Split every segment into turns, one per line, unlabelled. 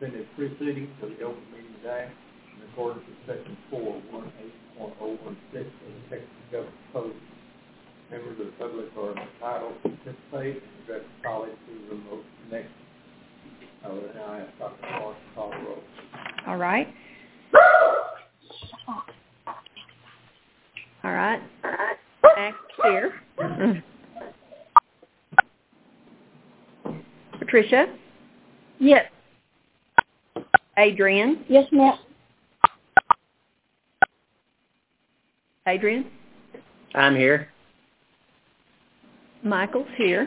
suspended proceedings of the Open Meetings Act in accordance with Section 418.016 of the Texas Government Code. Members of the public are entitled to participate and address the college through remote connection. I will now ask Dr. Clark to call the roll.
All right. All right. Max here. Patricia?
Yes.
Adrian?
Yes, ma'am.
Adrian?
I'm
Michael's here.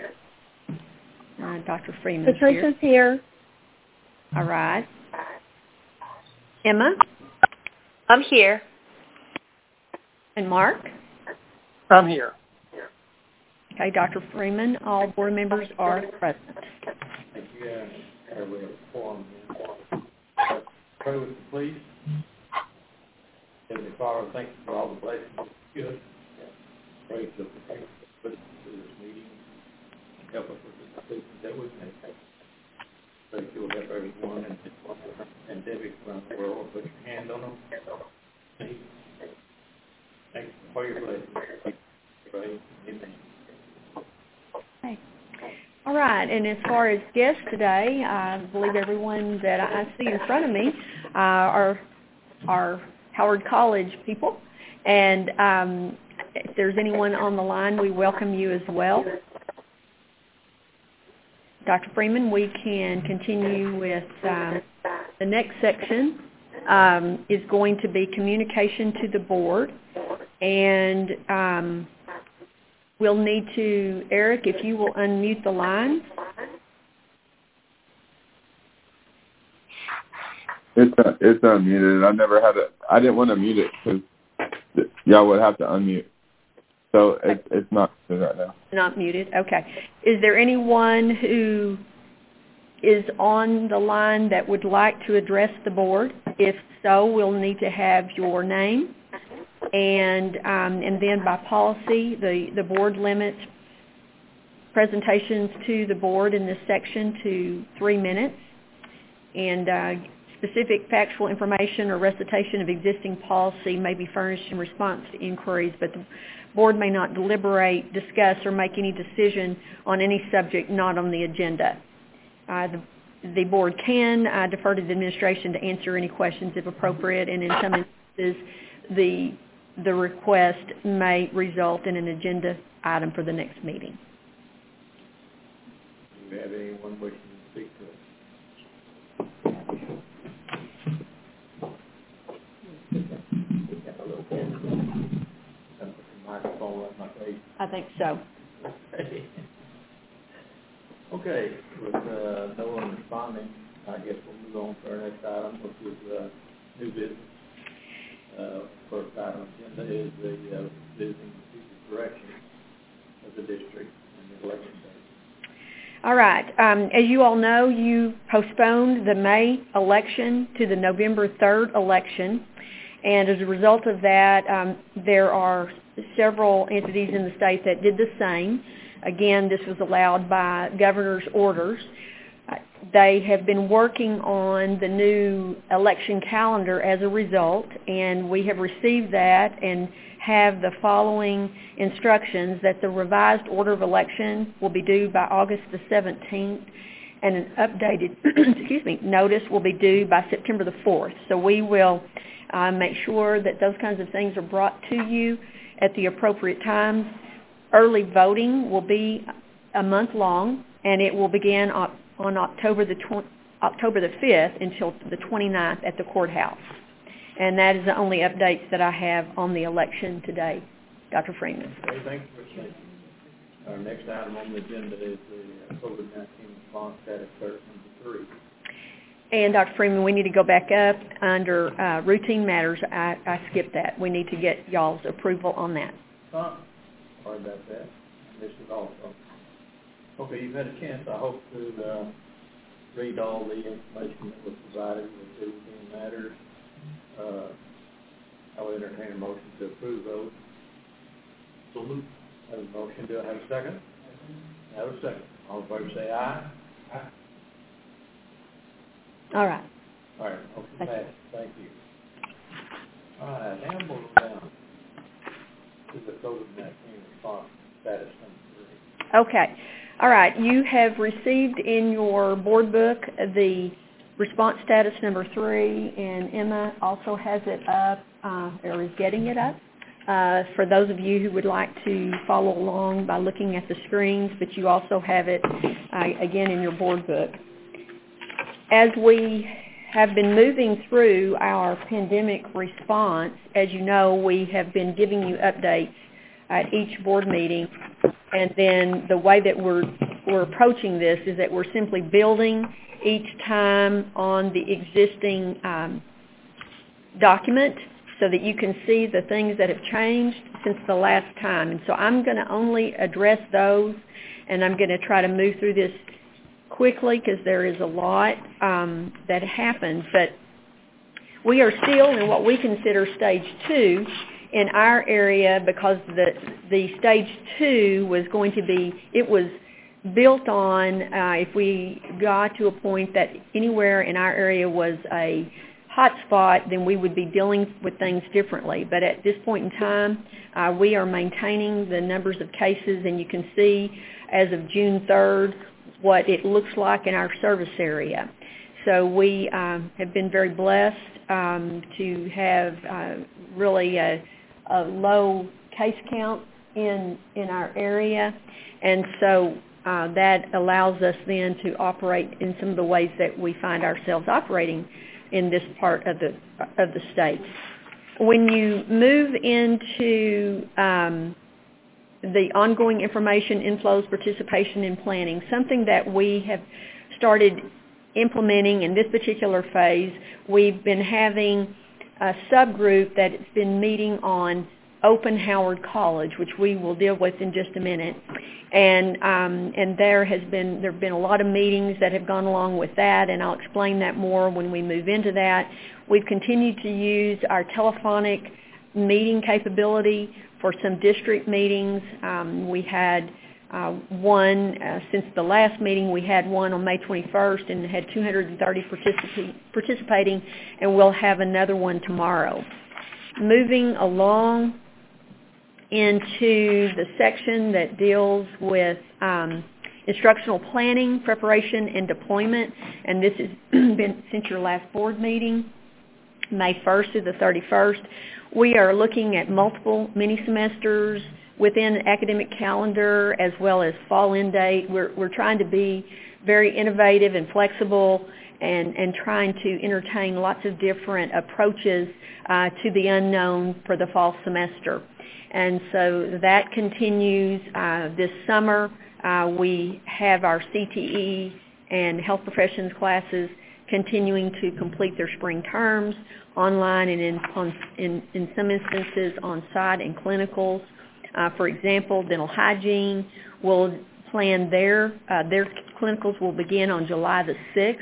Dr. Freeman's
Patricia's here.
All right. Emma?
I'm here.
And Mark?
I'm here.
Okay, Dr. Freeman, all board members are present.
Thank you. We have a forum. Pray with me, please. Heavenly Father, thank you for all the blessings that you give us. Pray to protect us to this meeting. Help us with the decisions that we make. Pray that you will help everyone and pandemic around the world. Put your hand on them. Thank you for your blessings. Pray. Amen.
Okay. All right, and as far as guests today, I believe everyone that I see in front of me are Howard College people. And if there's anyone on the line, we welcome you as well. Dr. Freeman, we can continue with the next section is going to be communication to the board. And we'll need to, Eric, if you will unmute the line.
It's unmuted. I didn't want to mute it because y'all would have to unmute. So it's not muted right now.
Not muted. Okay. Is there anyone who is on the line that would like to address the board? If so, we'll need to have your name. And then by policy, the board limits presentations to the board in this section to 3 minutes. And specific factual information or recitation of existing policy may be furnished in response to inquiries, but the board may not deliberate, discuss, or make any decision on any subject not on the agenda. The board can defer to the administration to answer any questions if appropriate, and in some instances, the request may result in an agenda item for the next meeting.
Do you have anyone wishing to speak to us?
I think so.
Okay, with no one responding, I guess we'll move on to our next item, which is new business. First item on the agenda is the visiting future direction of the district and the election day.
All right. As you all know, you postponed the May election to the November 3rd election. And as a result of that, there are several entities in the state that did the same. Again, this was allowed by governor's orders. They have been working on the new election calendar as a result, and we have received that and have the following instructions that the revised order of election will be due by August the 17th, and an updated notice will be due by September the 4th. So we will make sure that those kinds of things are brought to you at the appropriate times. Early voting will be a month long, and it will begin on October the 5th until the 29th at the courthouse. And that is the only updates that I have on the election today. Dr. Freeman.
Okay, thank you for saying. Our next item on the agenda is the COVID-19 response status alert number 3.
And Dr. Freeman, we need to go back up under routine matters. I skipped that. We need to get y'all's approval on that.
Sorry about that. This is also. Okay, you've had a chance, I hope, to read all the information that was provided with the routine matters. I will entertain a motion to approve those. So moved. Have a motion. Do I have a second? Have a second. All in favor say aye. Aye.
All right.
All right, okay, thank you. All right, now we'll go down to the COVID-19 response status number 3.
Okay. All right. You have received in your board book the response status number 3, and Emma also has it up, or is getting it up, for those of you who would like to follow along by looking at the screens, but you also have it, again, in your board book. As we have been moving through our pandemic response, as you know, we have been giving you updates at each board meeting, and then the way that we're approaching this is that we're simply building each time on the existing document so that you can see the things that have changed since the last time. And so I'm going to only address those, and I'm going to try to move through this quickly because there is a lot that happened. But we are still in what we consider stage 2 in our area, because the stage 2 was going to be, it was built on if we got to a point that anywhere in our area was a hot spot, then we would be dealing with things differently. But at this point in time, we are maintaining the numbers of cases, and you can see as of June 3rd what it looks like in our service area. So we have been very blessed to have really a low case count in our area, and so that allows us then to operate in some of the ways that we find ourselves operating in this part of the state. When you move into the ongoing information inflows, participation in planning, something that we have started implementing in this particular phase, we've been having a subgroup that has been meeting on Open Howard College, which we will deal with in just a minute. And there have been a lot of meetings that have gone along with that, and I'll explain that more when we move into that. We've continued to use our telephonic meeting capability for some district meetings. We had one since the last meeting. We had one on May 21st and had 230 participating, and we'll have another one tomorrow. Moving along into the section that deals with instructional planning, preparation, and deployment, and this has been since your last board meeting, May 1st to the 31st. We are looking at multiple mini-semesters within the academic calendar as well as fall end date. We're trying to be very innovative and flexible and trying to entertain lots of different approaches to the unknown for the fall semester. And so that continues this summer. We have our CTE and health professions classes continuing to complete their spring terms online and in some instances on-site and clinicals. For example, dental hygiene will plan their clinicals will begin on July the 6th,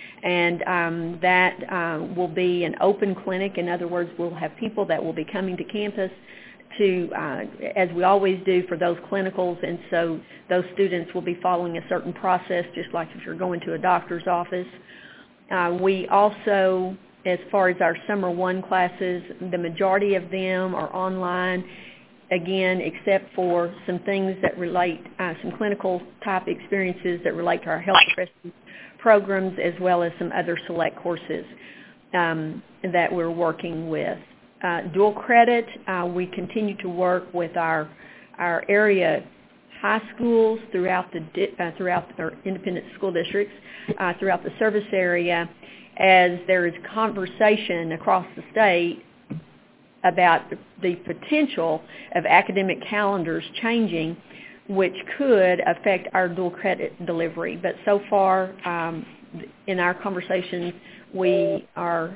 and that will be an open clinic. In other words, we'll have people that will be coming to campus to, as we always do for those clinicals, and so those students will be following a certain process, just like if you're going to a doctor's office. We also, as far as our summer 1 classes, the majority of them are online, again, except for some things that relate, some clinical type experiences that relate to our health professions programs, as well as some other select courses that we're working with. Dual credit, we continue to work with our area high schools throughout our independent school districts, throughout the service area, as there is conversation across the state about the potential of academic calendars changing, which could affect our dual credit delivery. But so far, in our conversations, we are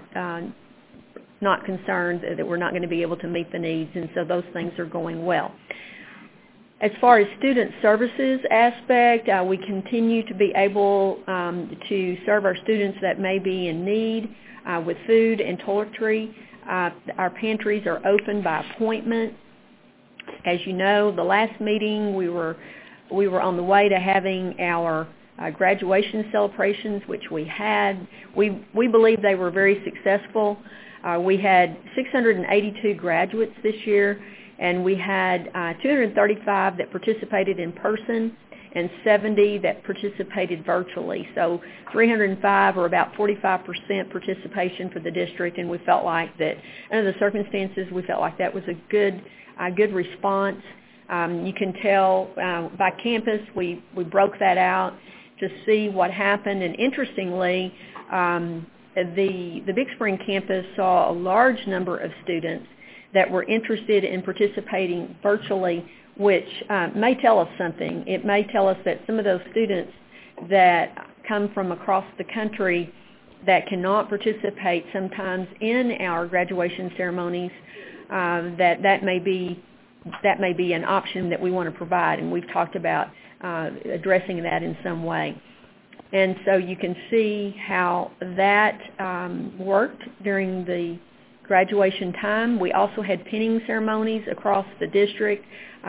not concerned that we're not going to be able to meet the needs, and so those things are going well. As far as student services aspect, we continue to be able to serve our students that may be in need with food and toiletry. Our pantries are open by appointment. As you know, the last meeting we were on the way to having our graduation celebrations, which we had. We believe they were very successful. We had 682 graduates this year, and we had 235 that participated in person and 70 that participated virtually. So 305, or about 45% participation for the district, and we felt like that under the circumstances, we felt like that was a good response. You can tell by campus, we broke that out to see what happened, and interestingly, the Big Spring campus saw a large number of students that were interested in participating virtually, which may tell us something. It may tell us that some of those students that come from across the country that cannot participate sometimes in our graduation ceremonies, that may be an option that we want to provide, and we've talked about addressing that in some way. And so you can see how that worked during the graduation time. We also had pinning ceremonies across the district.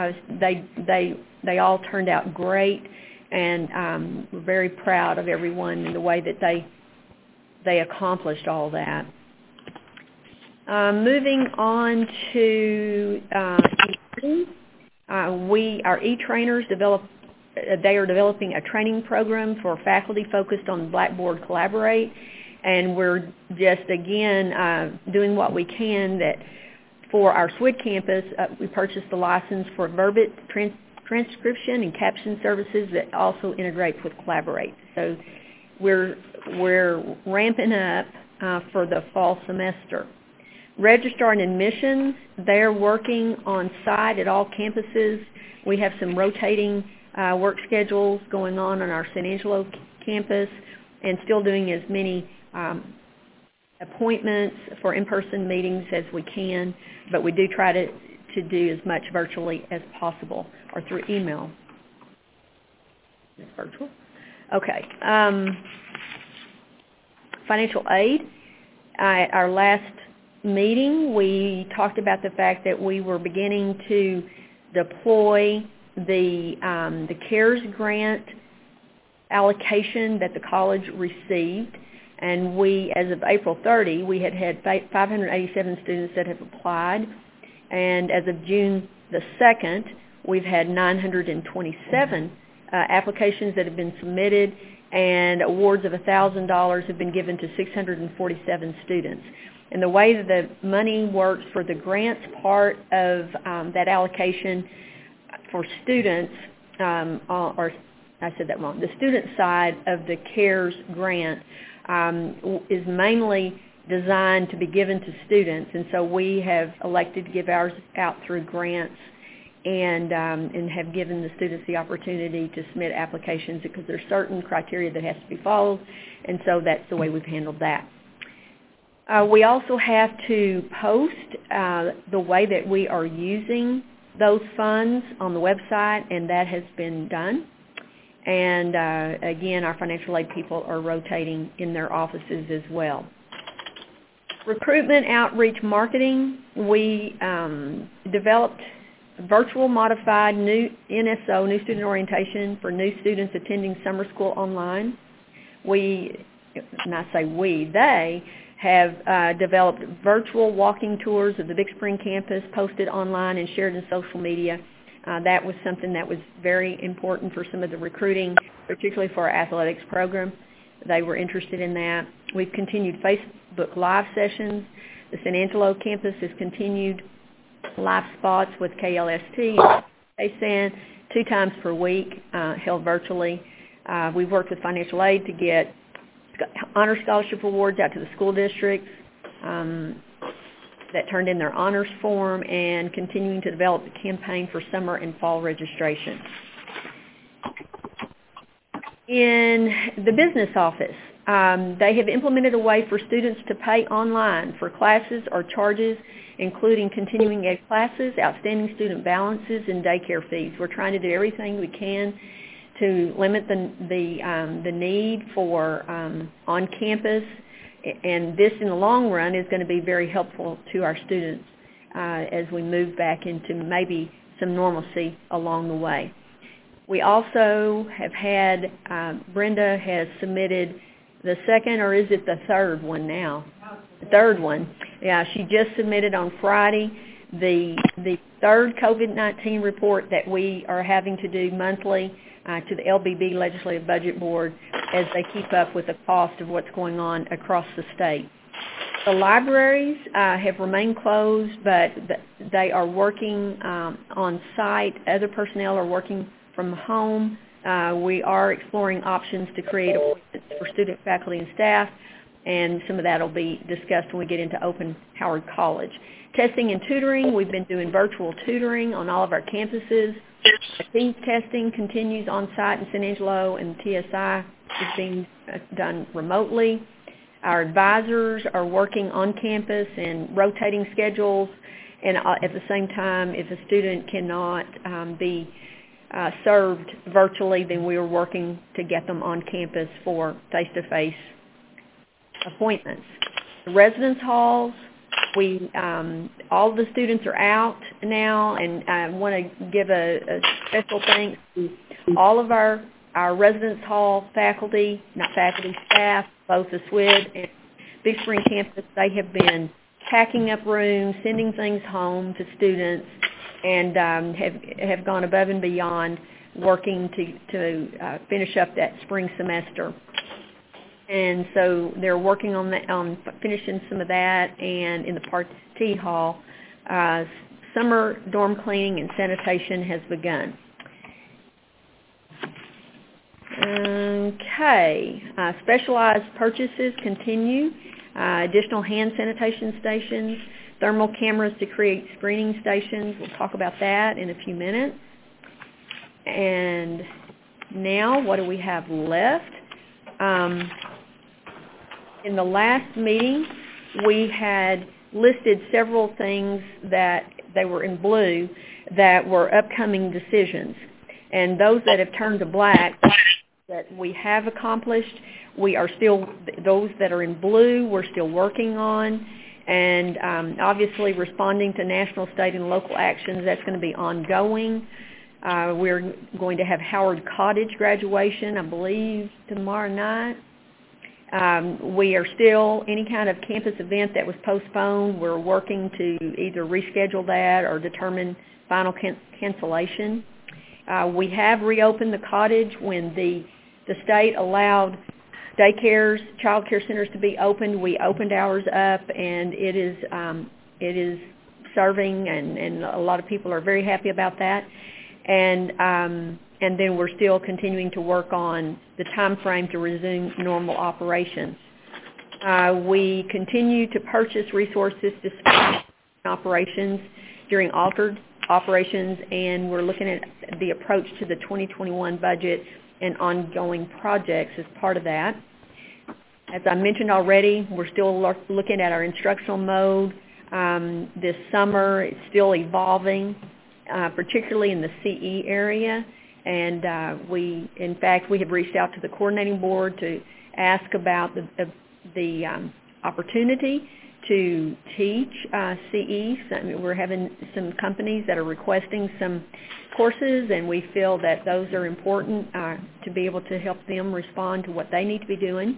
They all turned out great, and we're very proud of everyone in the way that they accomplished all that. Moving on to our e-trainers they are developing a training program for faculty focused on Blackboard Collaborate, and we're just, again, doing what we can. That for our SWID campus, we purchased the license for Verbit transcription and caption services that also integrates with Collaborate. So we're ramping up for the fall semester. Registrar and admissions, they're working on site at all campuses. We have some rotating work schedules going on our San Angelo campus, and still doing as many appointments for in-person meetings as we can, but we do try to do as much virtually as possible, or through email. Virtual? Okay. Financial aid. At our last meeting, we talked about the fact that we were beginning to deploy the CARES grant allocation that the college received, and we, as of April 30, we had 587 students that have applied, and as of June the 2nd, we've had 927 applications that have been submitted, and awards of $1,000 have been given to 647 students. And the way that the money works for the grants part of that allocation for students, or I said that wrong, the student side of the CARES grant is mainly designed to be given to students, and so we have elected to give ours out through grants, and have given the students the opportunity to submit applications, because there's certain criteria that has to be followed, and so that's the way we've handled that. We also have to post the way that we are using those funds on the website, and that has been done. And again, our financial aid people are rotating in their offices as well. Recruitment, outreach, marketing. We developed virtual modified new NSO, new student orientation, for new students attending summer school online. They have developed virtual walking tours of the Big Spring campus, posted online and shared in social media. That was something that was very important for some of the recruiting, particularly for our athletics program. They were interested in that. We've continued Facebook Live sessions. The San Angelo campus has continued live spots with KLST, ASAN, 2 times per week, held virtually. We've worked with financial aid to get honor scholarship awards out to the school districts that turned in their honors form, and continuing to develop the campaign for summer and fall registration. In the business office, they have implemented a way for students to pay online for classes or charges, including continuing ed classes, outstanding student balances, and daycare fees. We're trying to do everything we can to limit the need for on-campus, and this in the long run is going to be very helpful to our students as we move back into maybe some normalcy along the way. We also have had, Brenda has submitted the second, or is it the third one now? The third one. Yeah, she just submitted on Friday the third COVID-19 report that we are having to do monthly to the LBB Legislative Budget Board as they keep up with the cost of what's going on across the state. The libraries have remained closed, but they are working on site. Other personnel are working from home. We are exploring options to create appointments for student, faculty, and staff, and some of that will be discussed when we get into Open Howard College. Testing and tutoring, we've been doing virtual tutoring on all of our campuses. Teams testing continues on site in San Angelo, and TSI is being done remotely. Our advisors are working on campus and rotating schedules, and at the same time, if a student cannot be served virtually, then we are working to get them on campus for face-to-face appointments. The residence halls, all the students are out now, and I want to give a special thanks to all of our residence hall faculty, staff, both the SWID and Big Spring campus. They have been packing up rooms, sending things home to students, and have gone above and beyond working to finish up that spring semester. And so they're working on finishing some of that, and in the Party Hall, summer dorm cleaning and sanitation has begun. Okay, specialized purchases continue. Additional hand sanitation stations, thermal cameras to create screening stations. We'll talk about that in a few minutes. And now, what do we have left? In the last meeting, we had listed several things that they were in blue that were upcoming decisions. And those that have turned to black that we have accomplished, we are still, those that are in blue, we're still working on. And obviously responding to national, state, and local actions, that's going to be ongoing. We're going to have Howard Cottage graduation, I believe, tomorrow night. We are still, any kind of campus event that was postponed, we're working to either reschedule that or determine final cancellation. We have reopened the cottage when the state allowed daycares, child care centers to be opened. We opened ours up, and it is serving, and a lot of people are very happy about that. And then we're still continuing to work on the time frame to resume normal operations. We continue to purchase resources to support operations during altered operations, and we're looking at the approach to the 2021 budget and ongoing projects as part of that. As I mentioned already, we're still looking at our instructional mode this summer. It's still evolving, particularly in the CE area. And in fact, we have reached out to the coordinating board to ask about the opportunity to teach CE. We're having some companies that are requesting some courses, and we feel that those are important to be able to help them respond to what they need to be doing.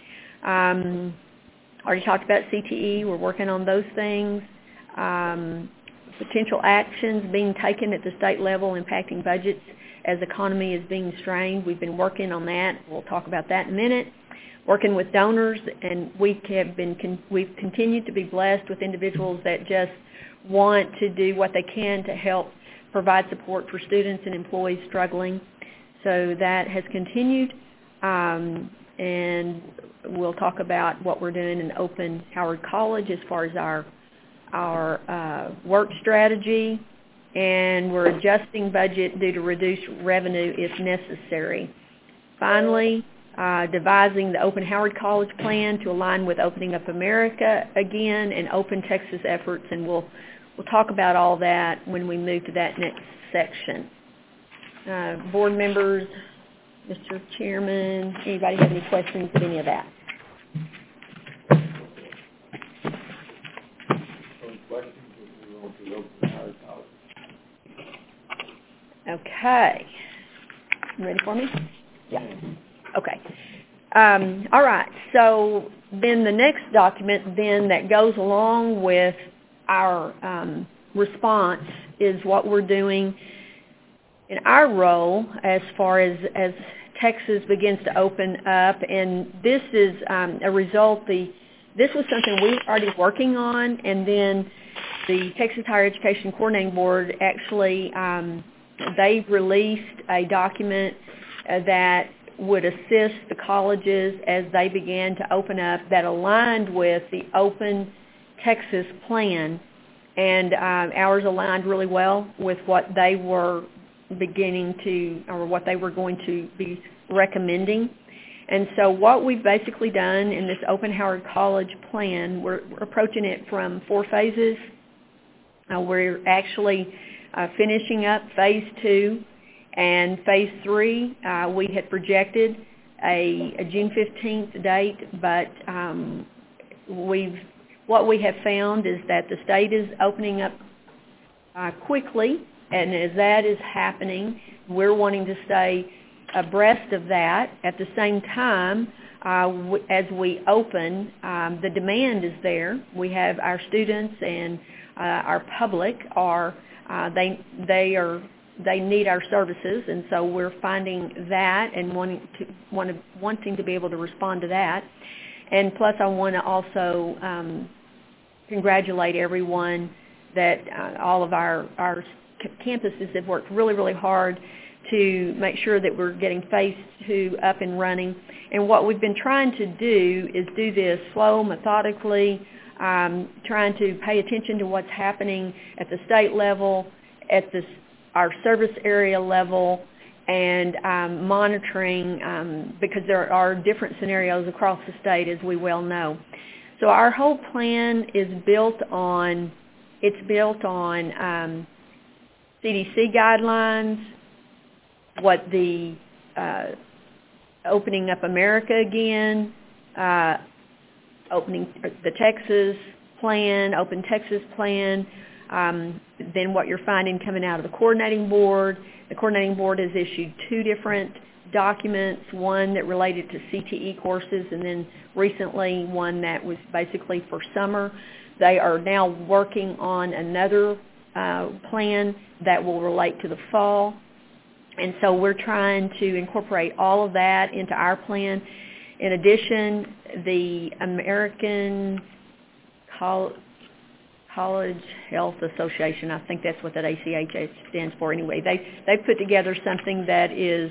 Already talked about CTE. We're working on those things. Potential actions being taken at the state level impacting budgets as the economy is being strained. We've been working on that. We'll talk about that in a minute. Working with donors, and we've continued to be blessed with individuals that just want to do what they can to help provide support for students and employees struggling. So that has continued, and we'll talk about what we're doing in Open Howard College as far as our work strategy, and we're adjusting budget due to reduced revenue if necessary. Finally, devising the Open Howard College plan to align with Opening Up America again and Open Texas efforts, and we'll talk about all that when we move to that next section. Board members, Mr. Chairman, anybody have any questions of any of that?
Questions if we want to Open Howard College?
Okay. You ready for me? Yeah. Okay. All right. So then the next document then that goes along with our response is what we're doing in our role as far as Texas begins to open up. And this is a result. This was something we were already working on, and then the Texas Higher Education Coordinating Board actually, they released a document that would assist the colleges as they began to open up that aligned with the Open Texas plan, and ours aligned really well with what they were beginning to, or what they were going to be recommending. And so what we've basically done in this Open Howard College plan, we're approaching it from 4 phases. We're actually finishing up phase 2, and phase 3 we had projected a June 15th date, but what we have found is that the state is opening up quickly, and as that is happening, we're wanting to stay abreast of that. At the same time, as we open, the demand is there. We have our students and our public they need our services, and so we're finding that and wanting to be able to respond to that. And plus, I want to also congratulate everyone that all of our campuses have worked really, really hard to make sure that we're getting phase 2 up and running. And what we've been trying to do is do this slow, methodically, trying to pay attention to what's happening at the state level, at our service area level, and monitoring because there are different scenarios across the state, as we well know. So our whole plan is built on CDC guidelines, what the Opening Up America again, opening the Texas plan, Open Texas plan, then what you're finding coming out of the coordinating board. The coordinating board has issued 2 different documents, one that related to CTE courses, and then recently one that was basically for summer. They are now working on another plan that will relate to the fall. And so we're trying to incorporate all of that into our plan. In addition, the American College Health Association, I think that's what that ACHA stands for anyway, they've put together something that is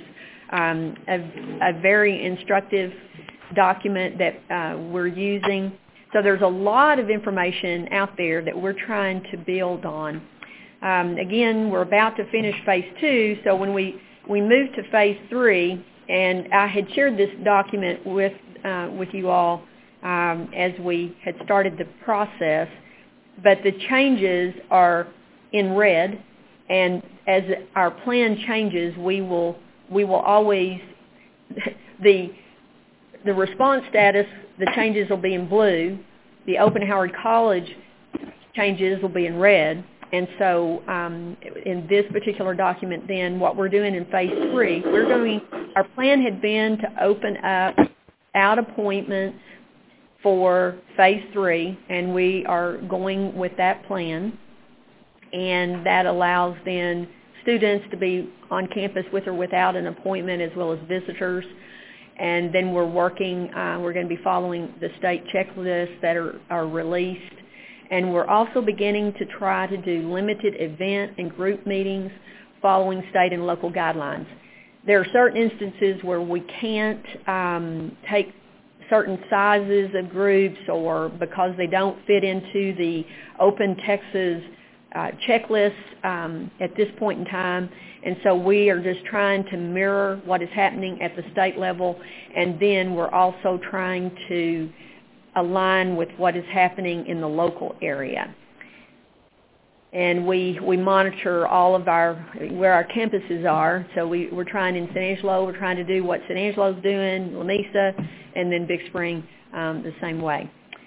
a very instructive document that we're using. So there's a lot of information out there that we're trying to build on. Again, we're about to finish phase 2, so when we move to phase 3, and I had shared this document with you all as we had started the process, but the changes are in red, and as our plan changes, we will always, the response status, the changes will be in blue, the Open Howard College changes will be in red. And so in this particular document then, what we're doing in phase 3, our plan had been to open up out appointments for phase 3, and we are going with that plan. And that allows then students to be on campus with or without an appointment, as well as visitors. And then we're going to be following the state checklists that are released. And we're also beginning to try to do limited event and group meetings following state and local guidelines. There are certain instances where we can't take certain sizes of groups, or because they don't fit into the Open Texas checklist at this point in time. And so we are just trying to mirror what is happening at the state level, and then we're also trying to align with what is happening in the local area. And we monitor all of where our campuses are. So we're trying in San Angelo, we're trying to do what San Angelo's doing, Lamesa, and then Big Spring the same way.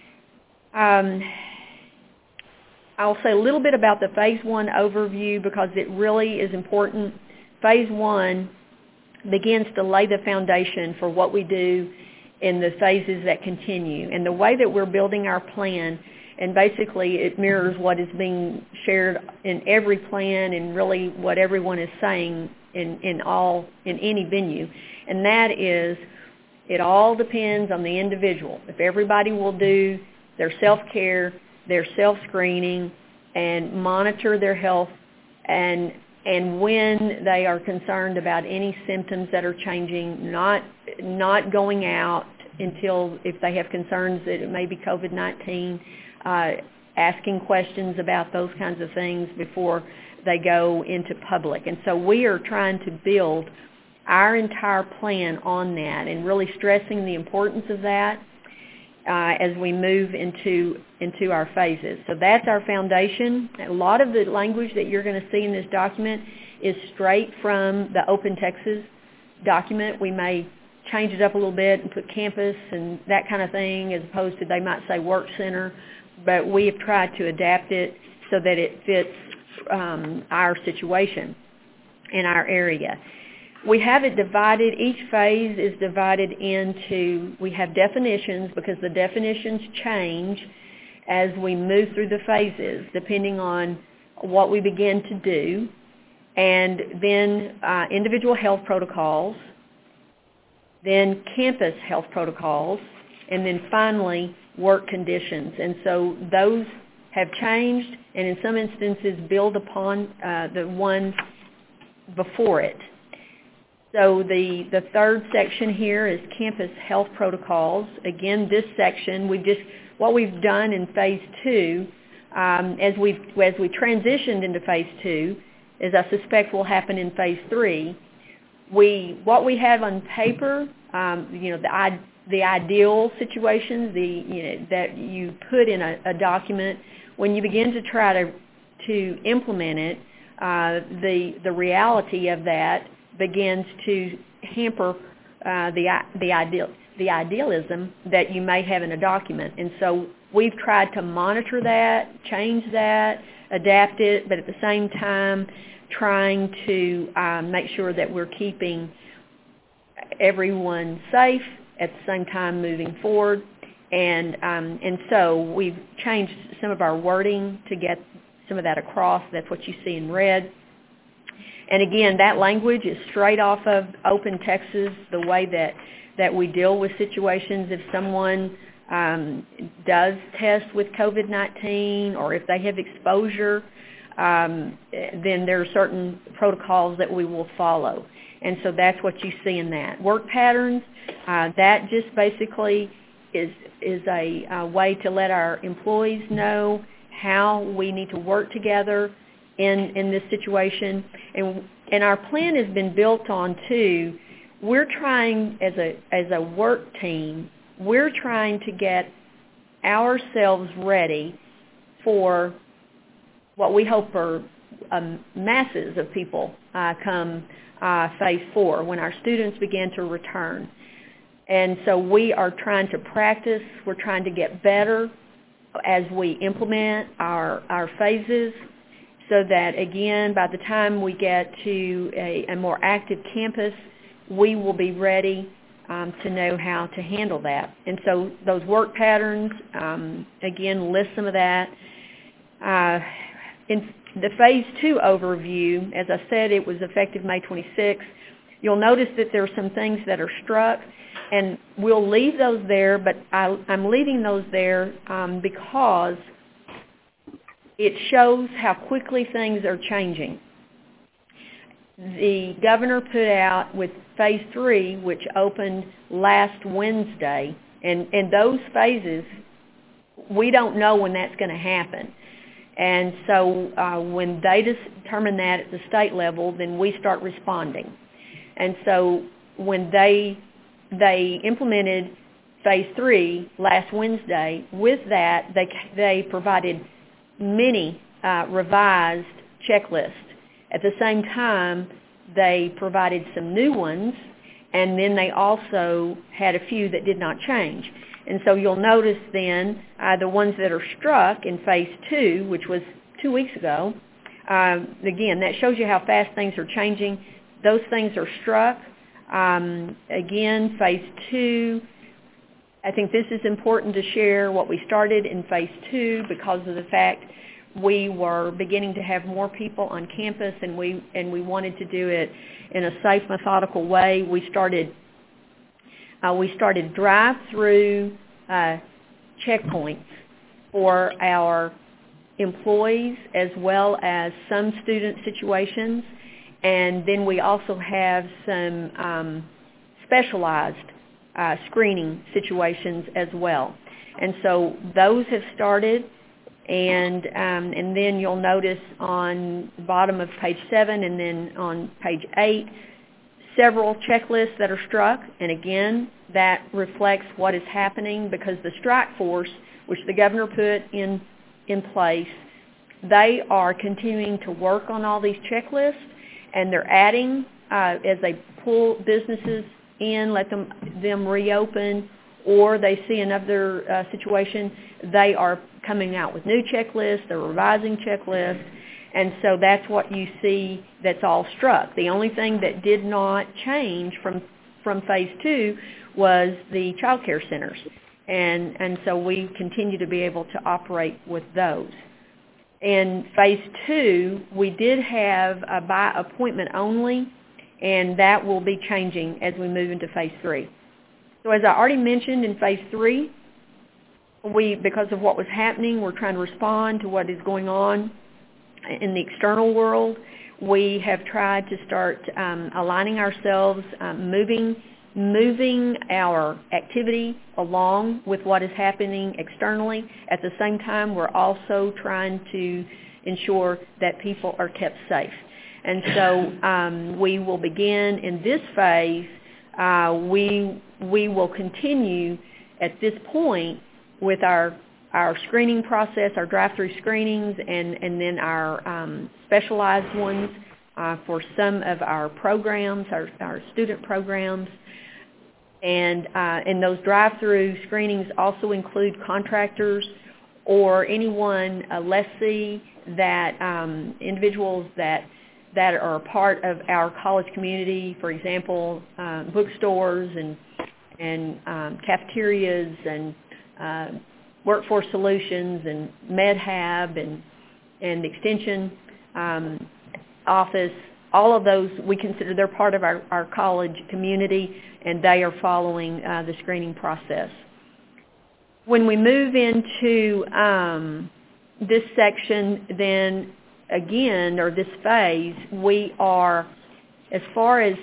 I'll say a little bit about the Phase 1 overview because it really is important. Phase 1 begins to lay the foundation for what we do in the phases that continue. And the way that we're building our plan, and basically it mirrors what is being shared in every plan and really what everyone is saying in any venue, and that is it all depends on the individual. If everybody will do their self-care, their self-screening, and monitor their health, and when they are concerned about any symptoms that are changing, not going out until if they have concerns that it may be COVID-19, asking questions about those kinds of things before they go into public. And so we are trying to build our entire plan on that and really stressing the importance of that as we move into our phases. So that's our foundation. A lot of the language that you're going to see in this document is straight from the Open Texas document. We may change it up a little bit and put campus and that kind of thing as opposed to they might say work center, but we have tried to adapt it so that it fits our situation in our area. We have it divided, each phase is divided into, we have definitions because the definitions change as we move through the phases depending on what we begin to do, and then individual health protocols, then campus health protocols, and then finally work conditions. And so those have changed and in some instances build upon the one before it. So the third section here is campus health protocols. Again, this section, what we've done in phase 2, as we transitioned into phase 2, as I suspect will happen in phase 3, what we have on paper, the ideal situations, that you put in a document, when you begin to try to implement it, the reality of that begins to hamper the idealism that you may have in a document. And so we've tried to monitor that, change that, adapt it, but at the same time trying to make sure that we're keeping everyone safe at the same time moving forward. And so we've changed some of our wording to get some of that across. That's what you see in red. And again, that language is straight off of Open Texas, the way that we deal with situations. If someone does test with COVID-19 or if they have exposure, then there are certain protocols that we will follow. And so that's what you see in that. Work patterns, that just basically is a way to let our employees know how we need to work together in this situation. And our plan has been built on, too, we're trying, as a work team, we're trying to get ourselves ready for what we hope are masses of people come phase 4, when our students begin to return. And so we are trying to practice, we're trying to get better as we implement our phases, so that, again, by the time we get to a more active campus, we will be ready to know how to handle that. And so those work patterns, again, list some of that. In the Phase 2 overview, as I said, it was effective May 26th. You'll notice that there are some things that are struck, and we'll leave those there, but I'm leaving those there because it shows how quickly things are changing. The governor put out with Phase 3, which opened last Wednesday, and those phases, we don't know when that's going to happen. And so when they determine that at the state level, then we start responding. And so when they implemented Phase 3 last Wednesday, with that they provided many revised checklists. At the same time, they provided some new ones, and then they also had a few that did not change. And so you'll notice then the ones that are struck in Phase 2, which was 2 weeks ago, again, that shows you how fast things are changing. Those things are struck. Again, phase 2, I think this is important to share what we started in phase 2 because of the fact we were beginning to have more people on campus, and we wanted to do it in a safe, methodical way. We started drive-through checkpoints for our employees as well as some student situations, and then we also have some specialized screening situations as well. And so those have started, and then you'll notice on the bottom of page 7 and then on page 8 several checklists that are struck, and again, that reflects what is happening because the strike force, which the governor put in place, they are continuing to work on all these checklists, and they're adding as they pull businesses in, let them reopen, or they see another situation, they are coming out with new checklists, they're revising checklists, and so that's what you see that's all struck. The only thing that did not change from phase 2 was the child care centers, and so we continue to be able to operate with those. In phase 2, we did have a by appointment only, and that will be changing as we move into phase 3. So as I already mentioned, in phase 3, because of what was happening, we're trying to respond to what is going on in the external world. We have tried to start aligning ourselves, moving our activity along with what is happening externally. At the same time, we're also trying to ensure that people are kept safe. And so we will begin in this phase. We will continue at this point with our screening process, our drive-through screenings, and then our specialized ones for some of our programs, our student programs. And those drive-through screenings also include contractors or anyone, a lessee, that individuals that are a part of our college community, for example, bookstores and cafeterias and Workforce Solutions and MedHab and Extension office. All of those, we consider they're part of our college community, and they are following the screening process. When we move into this section, then again, or this phase, we are, as far as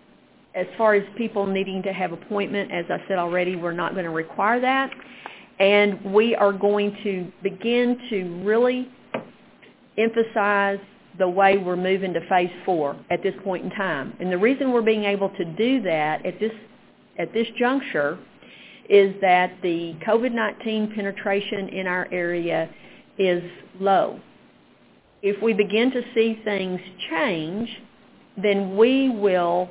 people needing to have appointment, as I said already, we're not going to require that. And we are going to begin to really emphasize the way we're moving to phase 4 at this point in time. And the reason we're being able to do that at this juncture is that the COVID-19 penetration in our area is low. If we begin to see things change, then we will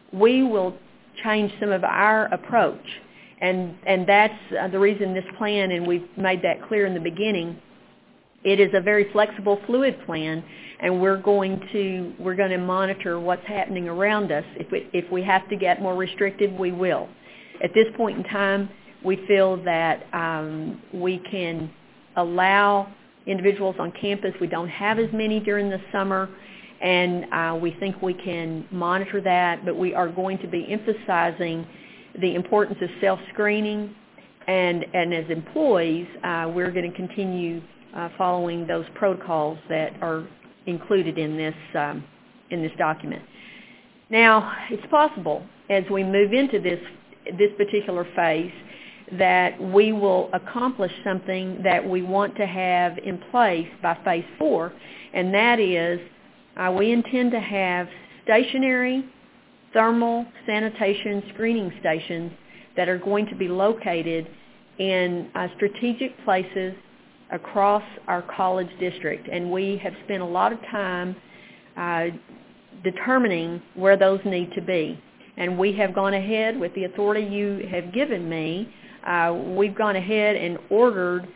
change some of our approach. And that's the reason this plan, and we've made that clear in the beginning, it is a very flexible, fluid plan, and we're going to monitor what's happening around us. If we have to get more restrictive, we will. At this point in time, we feel that we can allow individuals on campus. We don't have as many during the summer, and we think we can monitor that, but we are going to be emphasizing the importance of self-screening, and as employees, we're going to continue following those protocols that are included in this document. Now, it's possible as we move into this particular phase that we will accomplish something that we want to have in place by phase 4, and that is we intend to have stationary thermal sanitation screening stations that are going to be located in strategic places across our college district. And we have spent a lot of time determining where those need to be. And we have gone ahead with the authority you have given me. We've gone ahead and ordered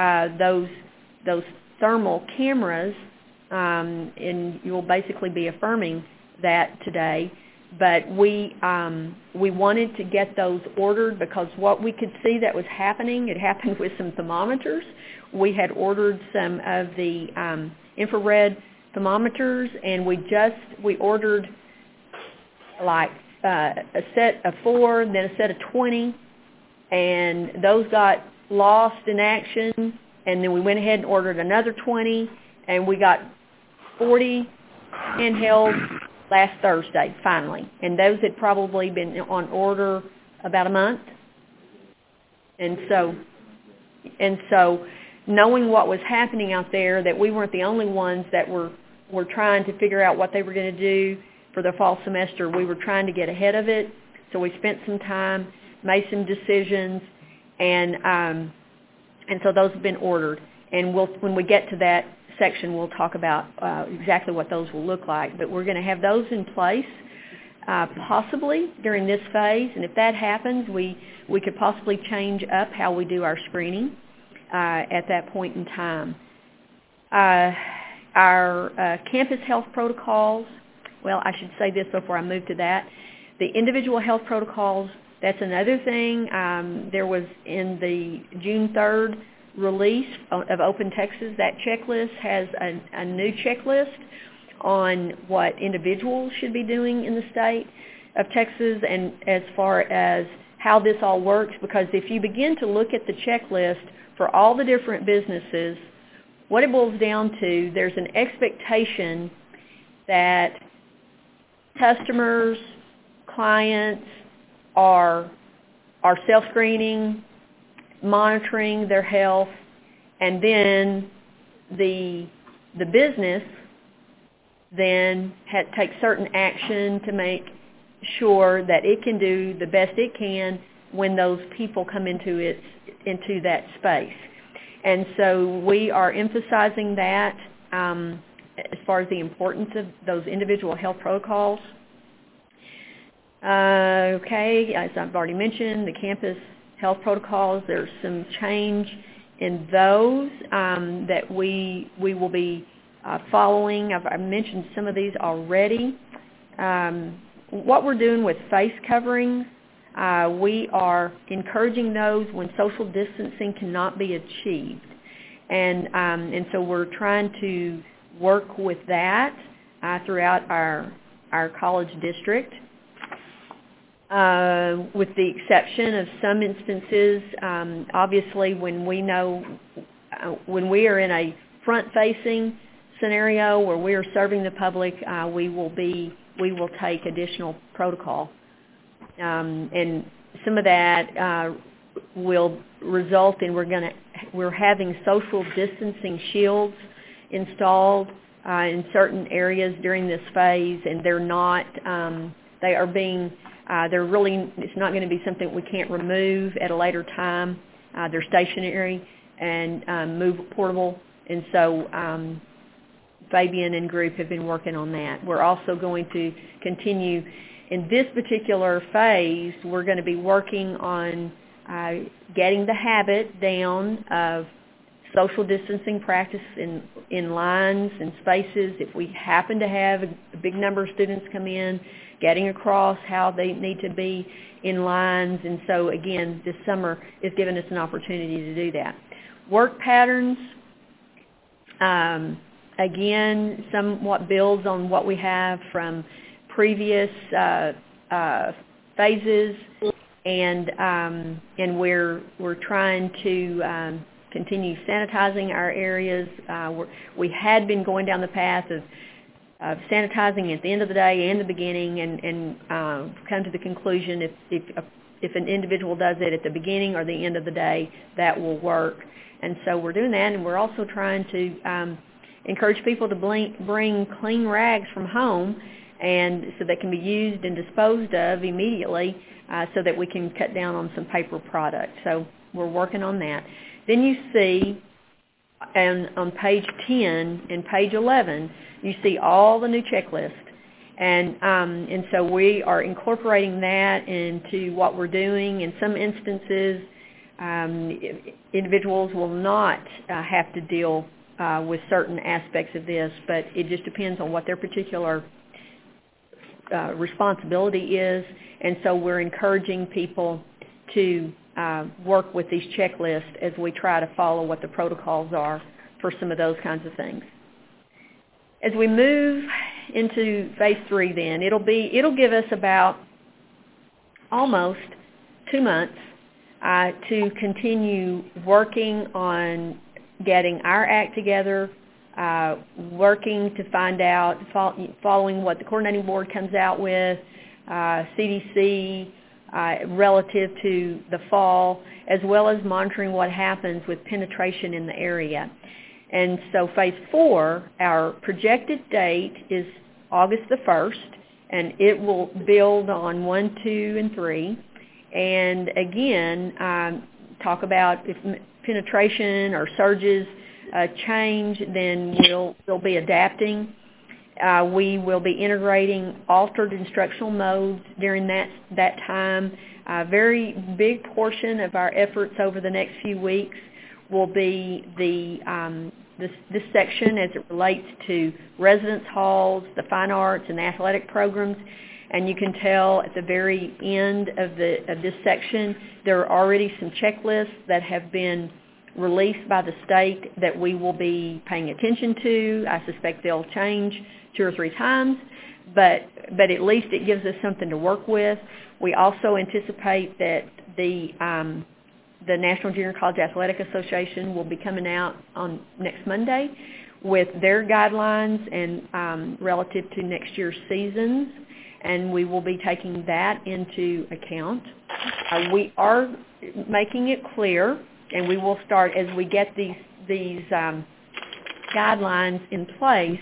those thermal cameras, and you'll basically be affirming that today, but we wanted to get those ordered because what we could see that was happening, it happened with some thermometers. We had ordered some of the infrared thermometers, and we ordered like a set of 4, then a set of 20, and those got lost in action, and then we went ahead and ordered another 20, and we got 40 handhelds last Thursday, finally. And those had probably been on order about a month. And so knowing what was happening out there, that we weren't the only ones that were trying to figure out what they were going to do for the fall semester, we were trying to get ahead of it. So we spent some time, made some decisions, and so those have been ordered. And when we get to that section, we'll talk about exactly what those will look like. But we're going to have those in place possibly during this phase. And if that happens, we could possibly change up how we do our screening at that point in time. Our campus health protocols, well, I should say this before I move to that. The individual health protocols, that's another thing. There was in the June 3rd release of Open Texas, that checklist has a new checklist on what individuals should be doing in the state of Texas, and as far as how this all works, because if you begin to look at the checklist for all the different businesses, what it boils down to, there's an expectation that customers, clients are self-screening, monitoring their health, and then the business then takes certain action to make sure that it can do the best it can when those people come into that space. And so we are emphasizing that as far as the importance of those individual health protocols. Okay, as I've already mentioned, the campus health protocols, there's some change in those that we will be following. I've mentioned some of these already. What we're doing with face coverings, we are encouraging those when social distancing cannot be achieved. And so we're trying to work with that throughout our college district. With the exception of some instances, obviously when we are in a front-facing scenario where we are serving the public, we will take additional protocol. And some of that will result in we're having social distancing shields installed in certain areas during this phase, and they're not. It's not going to be something we can't remove at a later time. They're stationary and portable, and so Fabian and group have been working on that. We're also going to continue in this particular phase. We're going to be working on getting the habit down of social distancing practice in lines and spaces. If we happen to have a big number of students come in, getting across how they need to be in lines. And so, again, this summer is giving us an opportunity to do that. Work patterns, again, somewhat builds on what we have from previous phases, and we're trying to continue sanitizing our areas. We had been going down the path of sanitizing at the end of the day and the beginning, and come to the conclusion if an individual does it at the beginning or the end of the day, that will work. And so we're doing that, and we're also trying to encourage people to bring clean rags from home, and so they can be used and disposed of immediately, so that we can cut down on some paper products. So we're working on that. Then you see, and on page 10 and page 11, you see all the new checklists, and so we are incorporating that into what we're doing. In some instances, individuals will not have to deal with certain aspects of this, but it just depends on what their particular responsibility is, and so we're encouraging people to work with these checklists as we try to follow what the protocols are for some of those kinds of things. As we move into phase 3 then, it'll give us about almost 2 months to continue working on getting our act together, working to find out, following what the coordinating board comes out with, CDC, relative to the fall, as well as monitoring what happens with penetration in the area. And so phase 4, our projected date is August the 1st, and it will build on 1, 2, and 3. And again, talk about if penetration or surges change, then we'll be adapting. We will be integrating altered instructional modes during that time. A very big portion of our efforts over the next few weeks will be this section as it relates to residence halls, the fine arts, and the athletic programs. And you can tell at the very end of this section, there are already some checklists that have been released by the state that we will be paying attention to. I suspect they'll change 2 or 3 times, but at least it gives us something to work with. We also anticipate that the National Junior College Athletic Association will be coming out on next Monday with their guidelines and relative to next year's seasons, and we will be taking that into account. We are making it clear, and we will start as we get these guidelines in place.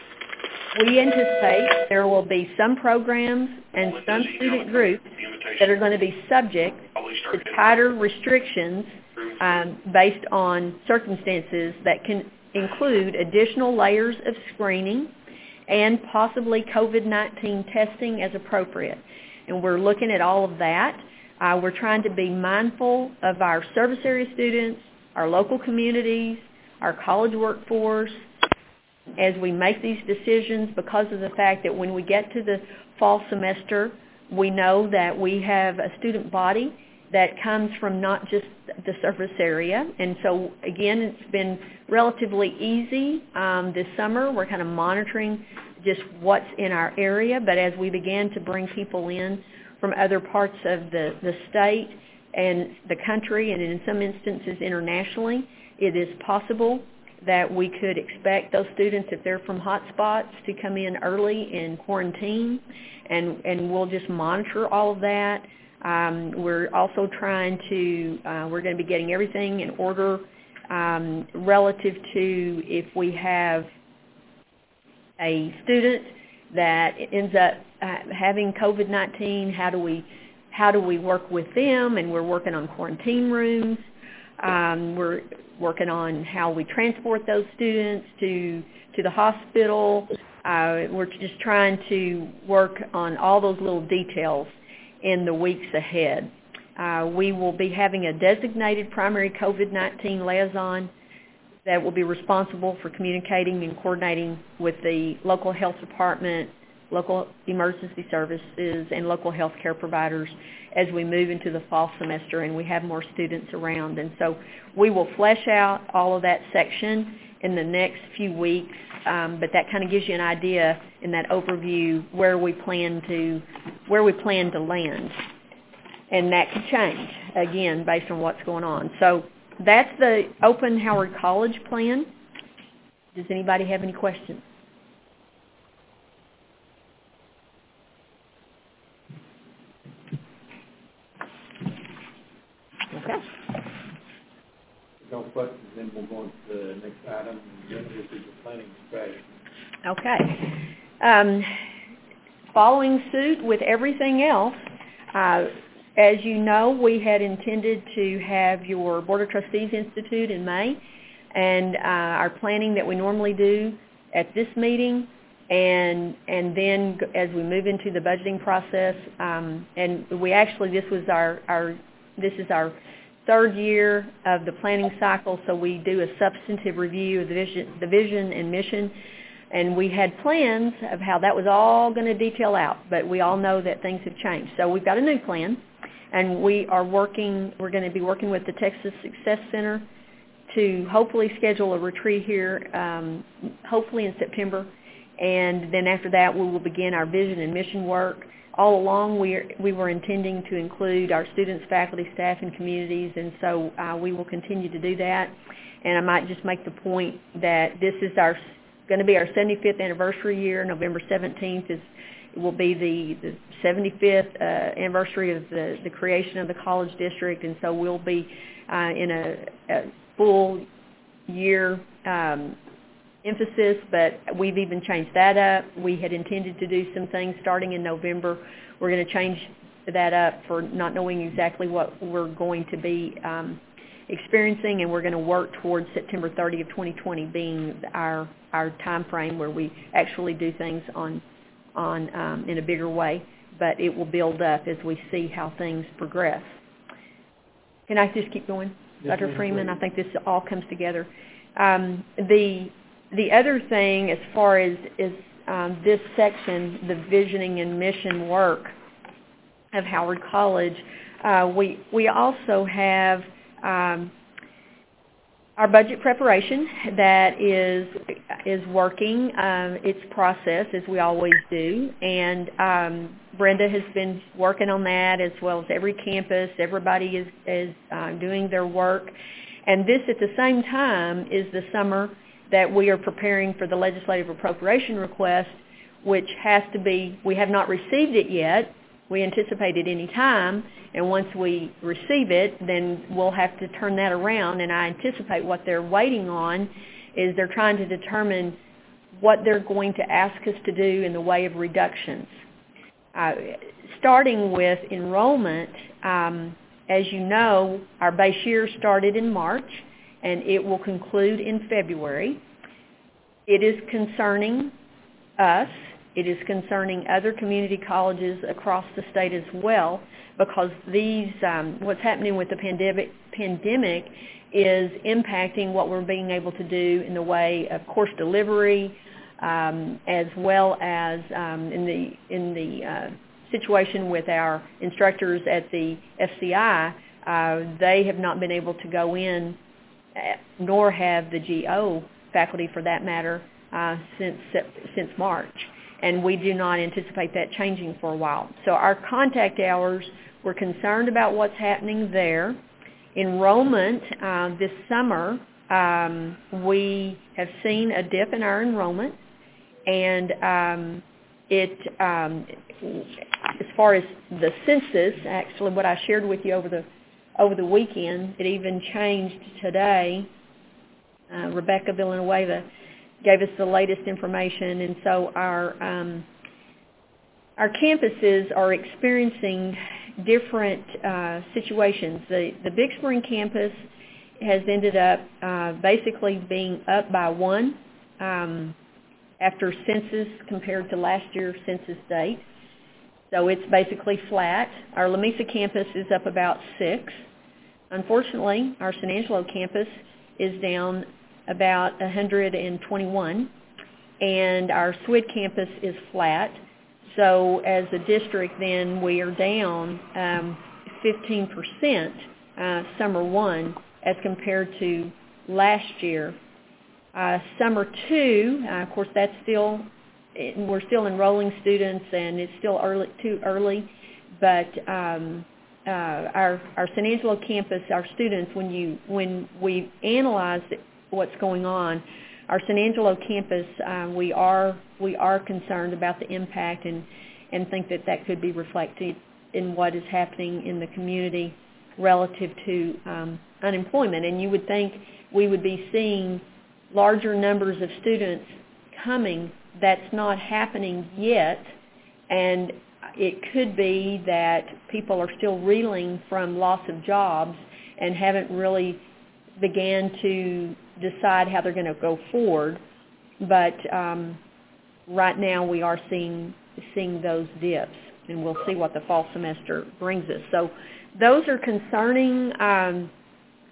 We anticipate there will be some programs and some student groups that are going to be subject to tighter restrictions based on circumstances that can include additional layers of screening and possibly COVID-19 testing as appropriate. And we're looking at all of that. We're trying to be mindful of our service area students, our local communities, our college workforce, as we make these decisions, because of the fact that when we get to the fall semester, we know that we have a student body that comes from not just the service area. And so, again, it's been relatively easy this summer. We're kind of monitoring just what's in our area. But as we began to bring people in from other parts of the state and the country, and in some instances internationally, it is possible that we could expect those students, if they're from hot spots, to come in early in quarantine, and we'll just monitor all of that. We're also trying to, we're going to be getting everything in order relative to if we have a student that ends up having COVID-19, how do we work with them? And we're working on quarantine rooms. We're working on how we transport those students to the hospital. We're just trying to work on all those little details in the weeks ahead. We will be having a designated primary COVID-19 liaison that will be responsible for communicating and coordinating with the local health department, local emergency services, and local health care providers as we move into the fall semester and we have more students around. And so we will flesh out all of that section in the next few weeks, but that kind of gives you an idea in that overview where we plan to land. And that could change, again, based on what's going on. So that's the Open Howard College plan. Does anybody have any questions? Okay.
No questions, then we'll go on to the next item, and then this is the planning strategy.
Okay. Following suit with everything else, as you know, we had intended to have your Board of Trustees Institute in May, and our planning that we normally do at this meeting, and then as we move into the budgeting process, and we actually, this is our third year of the planning cycle, so we do a substantive review of the vision and mission And we had plans of how that was all going to detail out, but we all know that things have changed. So we've got a new plan, and we're going to be working with the Texas Success Center to hopefully schedule a retreat here, hopefully in September. And then after that, we will begin our vision and mission work. All along, we were intending to include our students, faculty, staff, and communities, and so we will continue to do that. And I might just make the point that this is going to be our 75th anniversary year. November 17th will be the 75th anniversary of the creation of the college district, and so we'll be in a full year emphasis, but we've even changed that up. We had intended to do some things starting in November. We're going to change that up for not knowing exactly what we're going to be experiencing, and we're going to work towards September 30 of 2020 being our time frame where we actually do things on in a bigger way, but it will build up as we see how things progress. Can I just keep going?
Yes,
Dr. Freeman, I think this all comes together. The other thing as far as this section, the visioning and mission work of Howard College, we also have our budget preparation that is working its process as we always do, and Brenda has been working on that as well as every campus. Everybody is doing their work, and this at the same time is the summer that we are preparing for the legislative appropriation request, which has to be, we have not received it yet. We anticipate it any time, and once we receive it, then we'll have to turn that around, and I anticipate what they're waiting on is they're trying to determine what they're going to ask us to do in the way of reductions. Starting with enrollment, as you know, our base year started in March, and it will conclude in February. It is concerning us. It is concerning other community colleges across the state as well, because these what's happening with the pandemic is impacting what we're being able to do in the way of course delivery, as well as in the situation with our instructors at the FCI. They have not been able to go in, nor have the GO faculty for that matter, since March. And we do not anticipate that changing for a while. So our contact hours, we're concerned about what's happening there. Enrollment this summer, we have seen a dip in our enrollment, and as far as the census, actually what I shared with you over the weekend, it even changed today. Rebecca Villanueva gave us the latest information, and so our campuses are experiencing different situations. The Big Spring campus has ended up basically being up by 1 after census compared to last year's census date. So it's basically flat. Our Lamesa campus is up about 6. Unfortunately, our San Angelo campus is down about 121, and our SWID campus is flat. So as a district, then we are down 15% summer 1 as compared to last year. Summer 2, of course, we're still enrolling students, and it's still too early, but our San Angelo campus, our students, when we analyze what's going on, our San Angelo campus, we are concerned about the impact and think that could be reflected in what is happening in the community relative to unemployment. And you would think we would be seeing larger numbers of students coming. That's not happening yet, and it could be that people are still reeling from loss of jobs and haven't really began to decide how they're going to go forward. But right now we are seeing those dips, and we'll see what the fall semester brings us. So those are concerning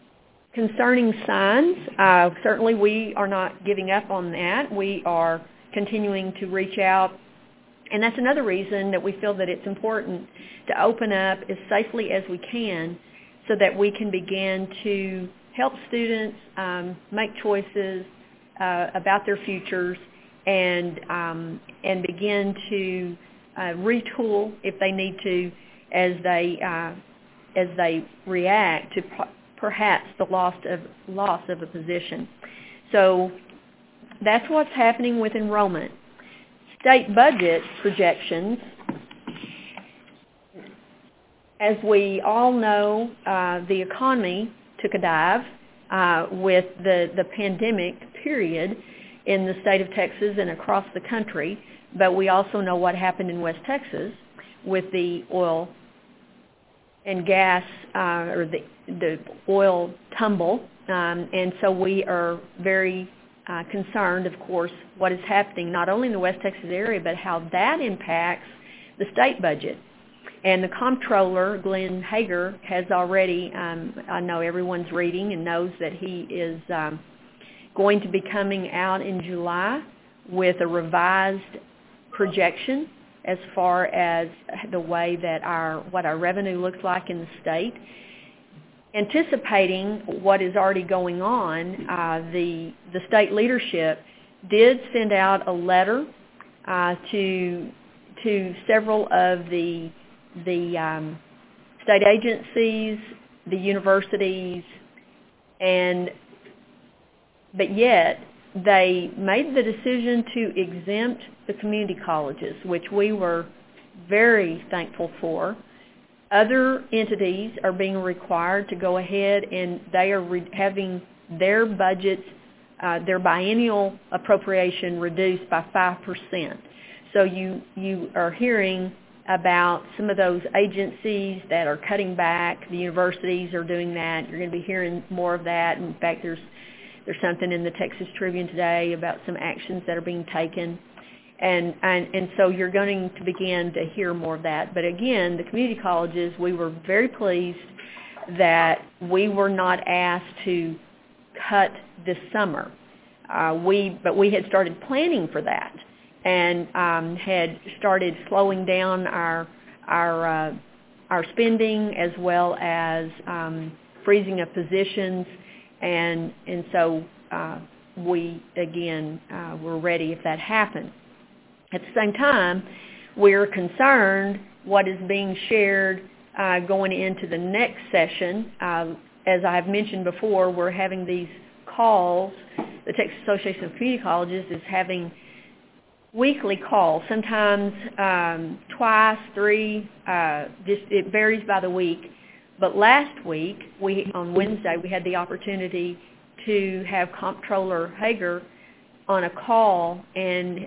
signs. Certainly we are not giving up on that. We are continuing to reach out. And that's another reason that we feel that it's important to open up as safely as we can so that we can begin to help students make choices about their futures and begin to retool if they need to as they react to perhaps the loss of a position. So that's what's happening with enrollment. State budget projections. As we all know, the economy took a dive with the pandemic period in the state of Texas and across the country, but we also know what happened in West Texas with the oil and gas, or the oil tumble, and so we are very concerned, of course, what is happening not only in the West Texas area, but how that impacts the state budget. And the comptroller, Glenn Hager, has already, I know everyone's reading and knows that he is going to be coming out in July with a revised projection as far as the way that what our revenue looks like in the state. Anticipating what is already going on, the state leadership did send out a letter to several of the state agencies, the universities, but yet they made the decision to exempt the community colleges, which we were very thankful for. Other entities are being required to go ahead, and they are having their budgets, their biennial appropriation reduced by 5%. So you are hearing about some of those agencies that are cutting back. The universities are doing that. You're going to be hearing more of that. In fact, there's something in the Texas Tribune today about some actions that are being taken. And so you're going to begin to hear more of that. But again, the community colleges, we were very pleased that we were not asked to cut this summer. But we had started planning for that and had started slowing down our spending as well as freezing of positions. And so we, again, were ready if that happened. At the same time, we're concerned what is being shared going into the next session. As I've mentioned before, we're having these calls. The Texas Association of Community Colleges is having weekly calls, sometimes twice, three, it varies by the week. But last week, on Wednesday, we had the opportunity to have Comptroller Hager on a call, and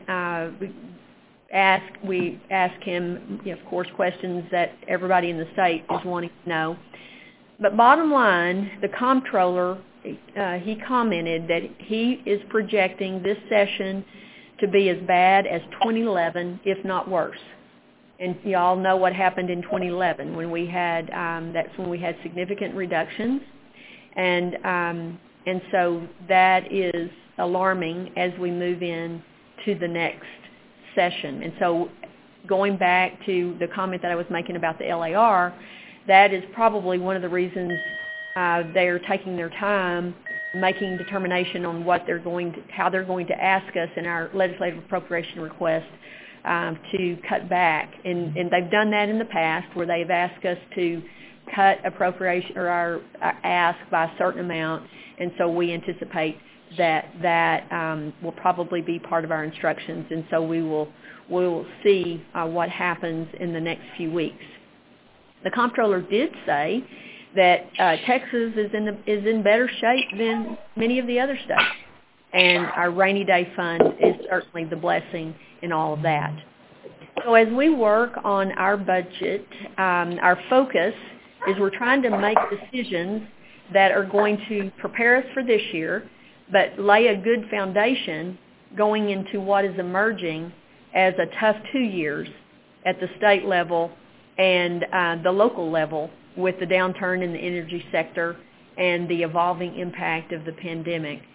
we asked him, of course, questions that everybody in the state is wanting to know. But bottom line, the comptroller, he commented that he is projecting this session to be as bad as 2011, if not worse. And you all know what happened in 2011 when we had that's when we had significant reductions, and so that is alarming as we move in to the next session. And so going back to the comment that I was making about the LAR, that is probably one of the reasons they are taking their time making determination on how they're going to ask us in our legislative appropriation request to cut back. And they've done that in the past where they've asked us to cut appropriation or our ask by a certain amount, and so we anticipate that will probably be part of our instructions, and so we will see what happens in the next few weeks. The comptroller did say that Texas is in better shape than many of the other states, and our rainy day fund is certainly the blessing in all of that. So as we work on our budget, our focus is we're trying to make decisions that are going to prepare us for this year, but lay a good foundation going into what is emerging as a tough 2 years at the state level and the local level with the downturn in the energy sector and the evolving impact of the pandemic.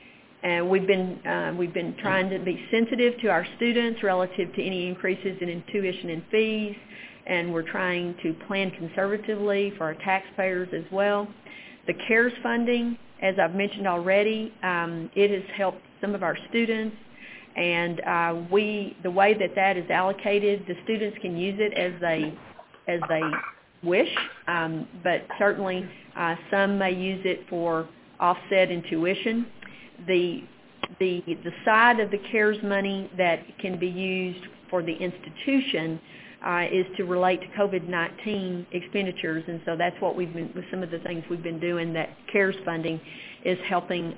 And we've been trying to be sensitive to our students relative to any increases in tuition and fees, and we're trying to plan conservatively for our taxpayers as well. The CARES funding, as I've mentioned already, it has helped some of our students, and the way that is allocated, the students can use it as they wish, but certainly some may use it for offset in tuition. The side of the CARES money that can be used for the institution is to relate to COVID-19 expenditures, and so that's what we've been, with some of the things we've been doing, that CARES funding is helping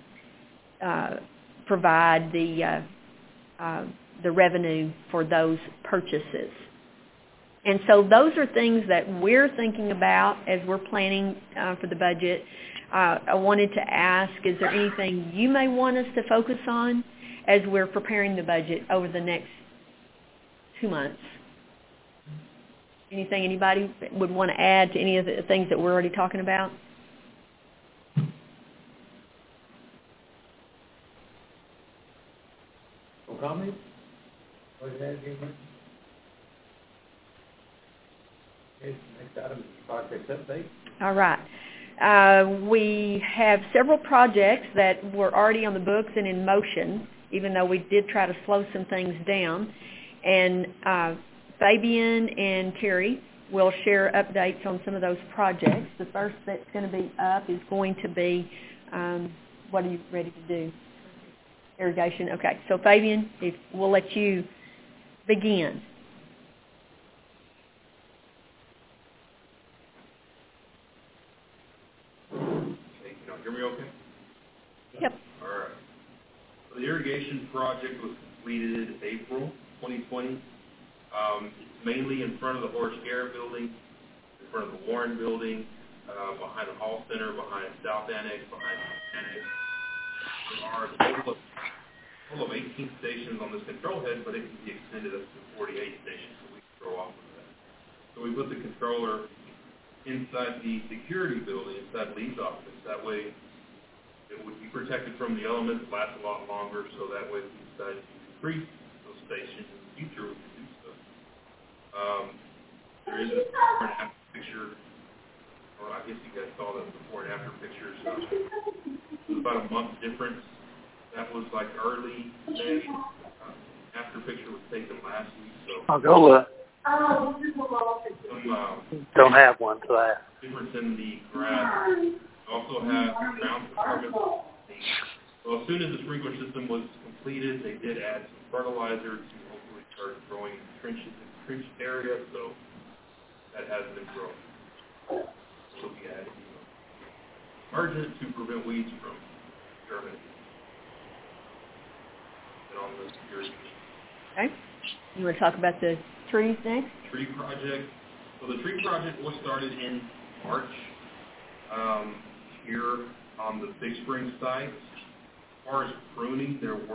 provide the revenue for those purchases. And so those are things that we're thinking about as we're planning for the budget. I wanted to ask, is there anything you may want us to focus on as we're preparing the budget over the next 2 months? Anything anybody would want to add to any of the things that we're already talking about?
No comments? What is that again? Okay, next item is project update.
All right. We have several projects that were already on the books and in motion, even though we did try to slow some things down. And Fabian and Terry will share updates on some of those projects. The first that's going to be up is going to be, what are you ready to do? Irrigation. Okay. So Fabian, we'll let you begin.
Hear me okay?
Yep.
All right. So the irrigation project was completed April 2020. It's mainly in front of the Horace Garrett building, in front of the Warren building, behind the Hall Center, behind South Annex, behind Annex. There are a total of 18 stations on this control head, but it can be extended up to 48 stations, so we can throw off of that. So we put the controller inside the security building, inside Lee's office. That way it would be protected from the elements, last a lot longer, so that way if we decide to increase those stations in the future, we can do so. There is a before and after picture, or I guess you guys saw the before and after pictures. It was about a month difference. That was like early May. After picture was taken last week, so.
I'll go look. Don't have one for that.
Difference in the grass. Also have ground performance. Well, as soon as the sprinkler system was completed, they did add some fertilizer to hopefully start growing trenches in the trench area, so that has been grown. So we added emergent to prevent weeds from germinating. And on the irrigation.
Okay. You want to talk about the trees next?
Tree project. So the tree project was started in March here on the Big Spring site. As far as pruning,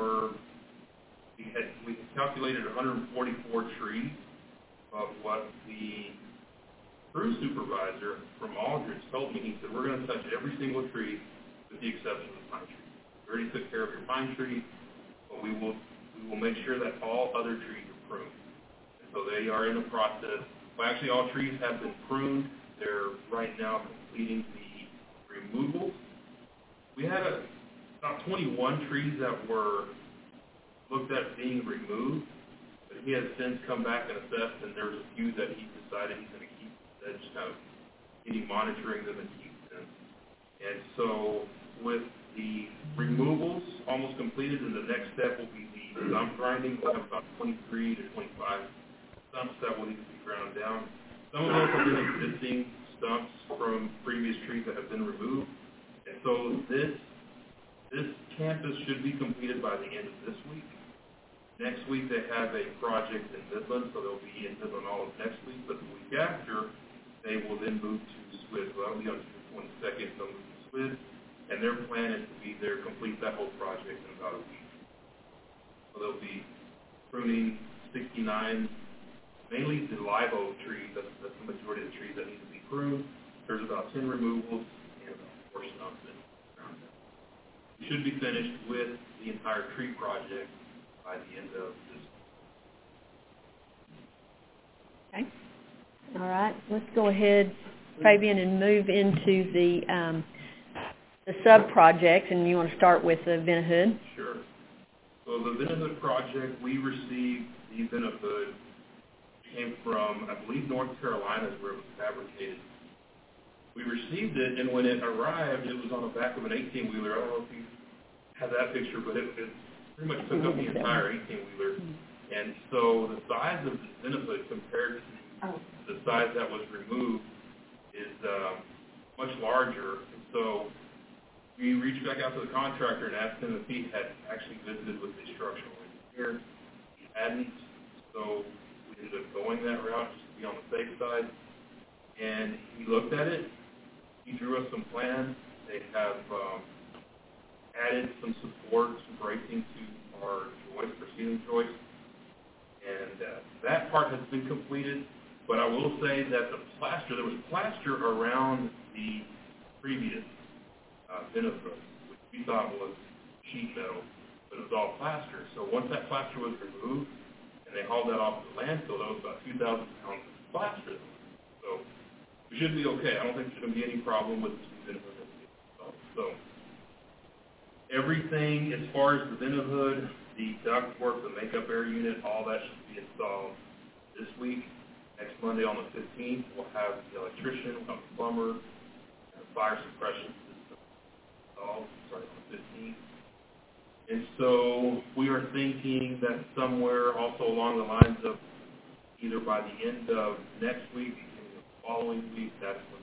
we calculated 144 trees, but what the crew supervisor from Aldridge told me, he said, we're going to touch every single tree with the exception of the pine tree. We already took care of your pine tree, but we will make sure that all other trees are pruned. And so they are in the process. Well, actually, all trees have been pruned. They're right now completing the removals. We had about 21 trees that were looked at being removed, but he has since come back and assessed, and there's a few that he decided he's going to keep. That's just kind of monitoring them and keep them. And so with the removals almost completed, and the next step will be the stump grinding. We'll have about 23 to 25 stumps that will need to be ground down. Some of those have been existing stumps from previous trees that have been removed. And so this campus should be completed by the end of this week. Next week they have a project in Midland, so they'll be in Midland all of next week. But the week after, they will then move to SWID. So that'll be on June 22nd, they'll move to SWID. And their plan is to be there, complete that whole project in about a week. So they'll be pruning 69, mainly the live oak trees. That's the majority of the trees that need to be pruned. There's about 10 removals and about 4 stumps in ground. we should be finished with the entire tree project by the end of this.
Okay. All right. Let's go ahead, Fabian, and move into the sub-projects, and you want to start with the Vent-A-Hood?
Sure. So the Vent-A-Hood project, we received the Vent-A-Hood, came from, I believe, North Carolina is where it was fabricated. We received it, and when it arrived, it was on the back of an 18-wheeler. I don't know if you have that picture, but it pretty much took up the entire 18-wheeler. And so the size of the Vent-A-Hood compared to the size that was removed is much larger. And so we reached back out to the contractor and asked him if he had actually visited with the structural engineer. He hadn't, so we ended up going that route just to be on the safe side. And he looked at it. He drew us some plans. They have added some support, some bracing to our joist, our ceiling joist. And that part has been completed. But I will say that the plaster, there was plaster around the previous Vent-A-Hood, which we thought was sheet metal, but it was all plaster. So once that plaster was removed and they hauled that off the landfill, that was about 2,000 pounds of plaster. So we should be okay. I don't think there's going to be any problem with the Vent-A-Hood. So everything as far as the Vent-A-Hood, the ductwork, the makeup air unit, all that should be installed this week. Next Monday on the 15th, we'll have the electrician, we'll have the plumber, and the fire suppression system installed starting on the 15th. And so we are thinking that somewhere also along the lines of either by the end of next week, beginning of the following week, that's when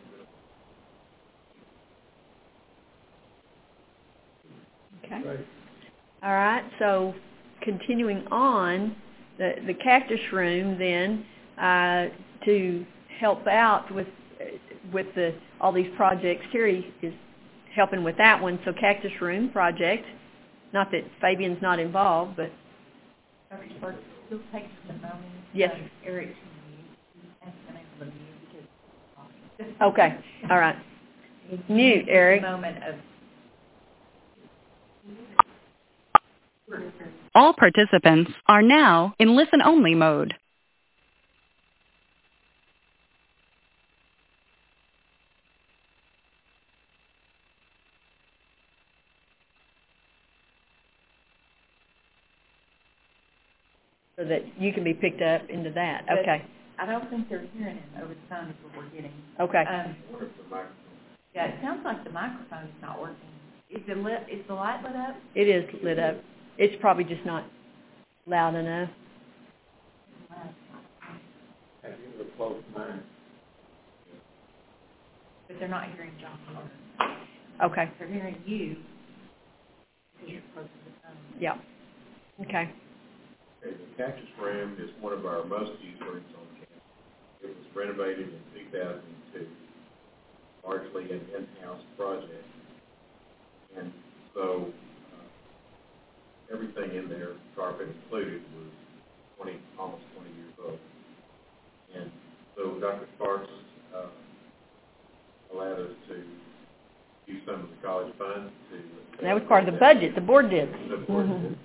we're going to.
Okay. All right. So continuing on, the cactus room then, to help out with all these projects. Terry is helping with that one. So cactus room project, not that Fabian's not involved, but
Dr. Sparks, still takes a moment.
yes.
Eric has been able to mute because.
Okay. All right. Mute, Eric.
A moment of.
All participants are now in listen-only mode.
So that you can be picked up into that.
But
okay.
I don't think they're hearing it over the phone is what we're getting.
Okay.
Yeah, it sounds like the microphone is not working. Is the light lit up?
It is lit up. It's probably just not loud enough.
Have you ever closed mine?
But they're not hearing John.
Okay.
They're hearing you because you're close to the phone.
Yeah. Okay.
Okay, the Cactus Room is one of our most used rooms on campus. It was renovated in 2002, largely an in-house project. And so everything in there, carpet included, was almost 20 years old. And so Dr. Sparks allowed us to use some of the college funds to...
That was part of the budget. The board did.
The board did.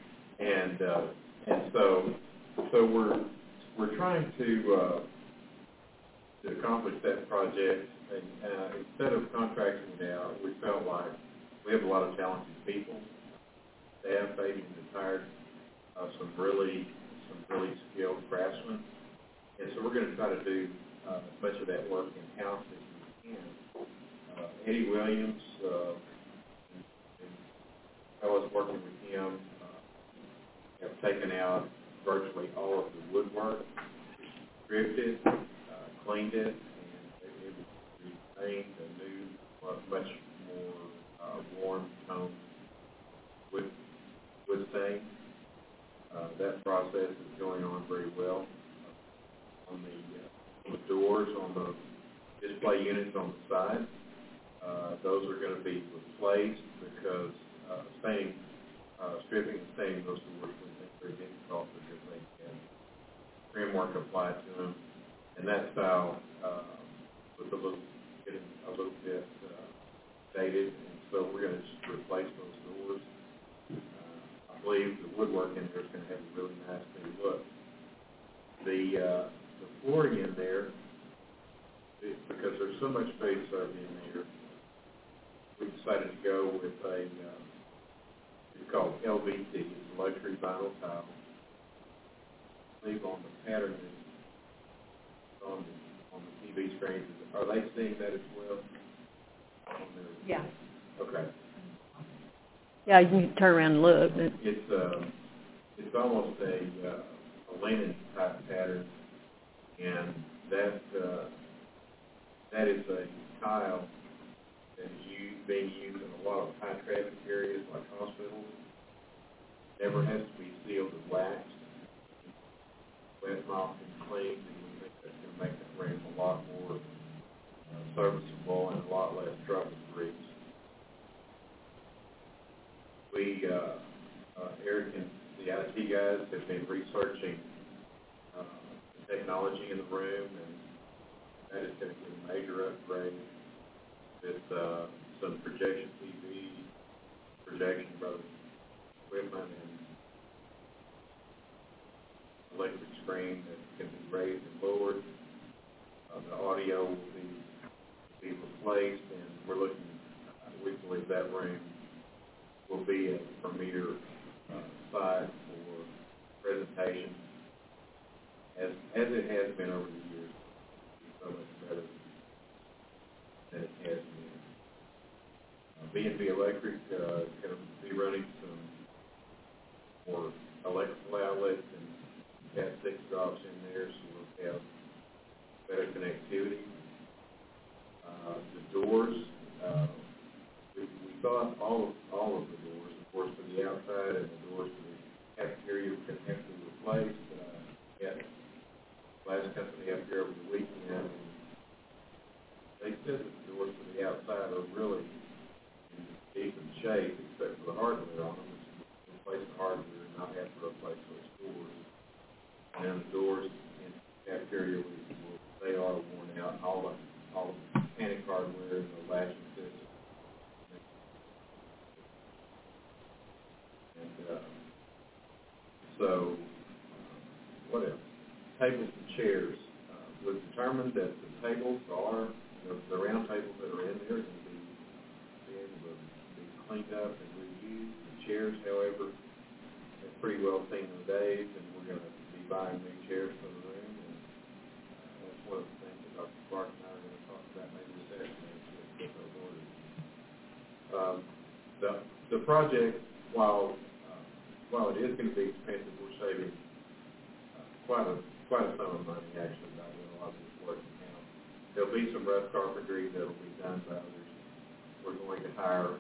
And so we're trying to accomplish that project. And instead of contracting it out, we felt like we have a lot of talented people. Staff, Fabian has hired some really skilled craftsmen, and so we're going to try to do as much of that work in-house as we can. Eddie Williams, and fellows working with him have taken out virtually all of the woodwork, stripped it, cleaned it, and it was repainted a new, much more warm tone wood stain. That process is going on very well. On the doors, on the display units on the side, those are going to be replaced because stripping and staining those doors we think very difficult because they have trim work applied to them, and that style was getting a little bit dated, and so we're going to just replace those doors. I believe the woodwork in there is going to have a really nice new look. The flooring in there, because there's so much face up in there, we decided to go with it's called LVT, it's a luxury vinyl tile. I believe on the pattern that's on the TV screens, are they seeing that as well?
Yeah.
Okay.
Yeah, you can turn around and look. But
It's almost a linen type pattern, and that is a tile that is being used in a lot of high traffic areas like hospitals. Never has to be sealed and waxed. Wet mopped and cleaned, and we think that's going to make that room a lot more serviceable and a lot less trouble-free. We, Eric and the IT guys have been researching the technology in the room, and that is going to get a major upgrade with some projection TV, projection both equipment and electric screen that can be raised and lowered. The audio will be replaced, and we believe that room will be a premier site for presentation, as it has been over the years. It's so much better than it has been. B&B Electric is going to be running some more electrical outlets and Cat 6 drops in there, so we'll have better connectivity. The doors, we thought all of the doors, of course, for the outside and the doors for the cafeteria were going to have to be replaced. We had glass company up here over the weekend, and they said that the doors for the outside are really in decent shape, except for the hardware on them. It's replace the hardware and not have to replace those doors. And then the doors in the cafeteria, they are worn out. All the panic hardware and the latching system. And so, what else? Tables and chairs. We've determined that the tables are, the round tables that are in there are going to be able to be cleaned up and reused. The chairs, however, have pretty well seen the days, and we're going to be buying new chairs for the room. And that's one of the things that Dr. Clark and I are going to talk about maybe this afternoon with those orders. The project, while it is going to be expensive, we're saving quite a sum of money actually by doing a lot of this work now. There'll be some rough carpentry that'll be done by others. We're going to hire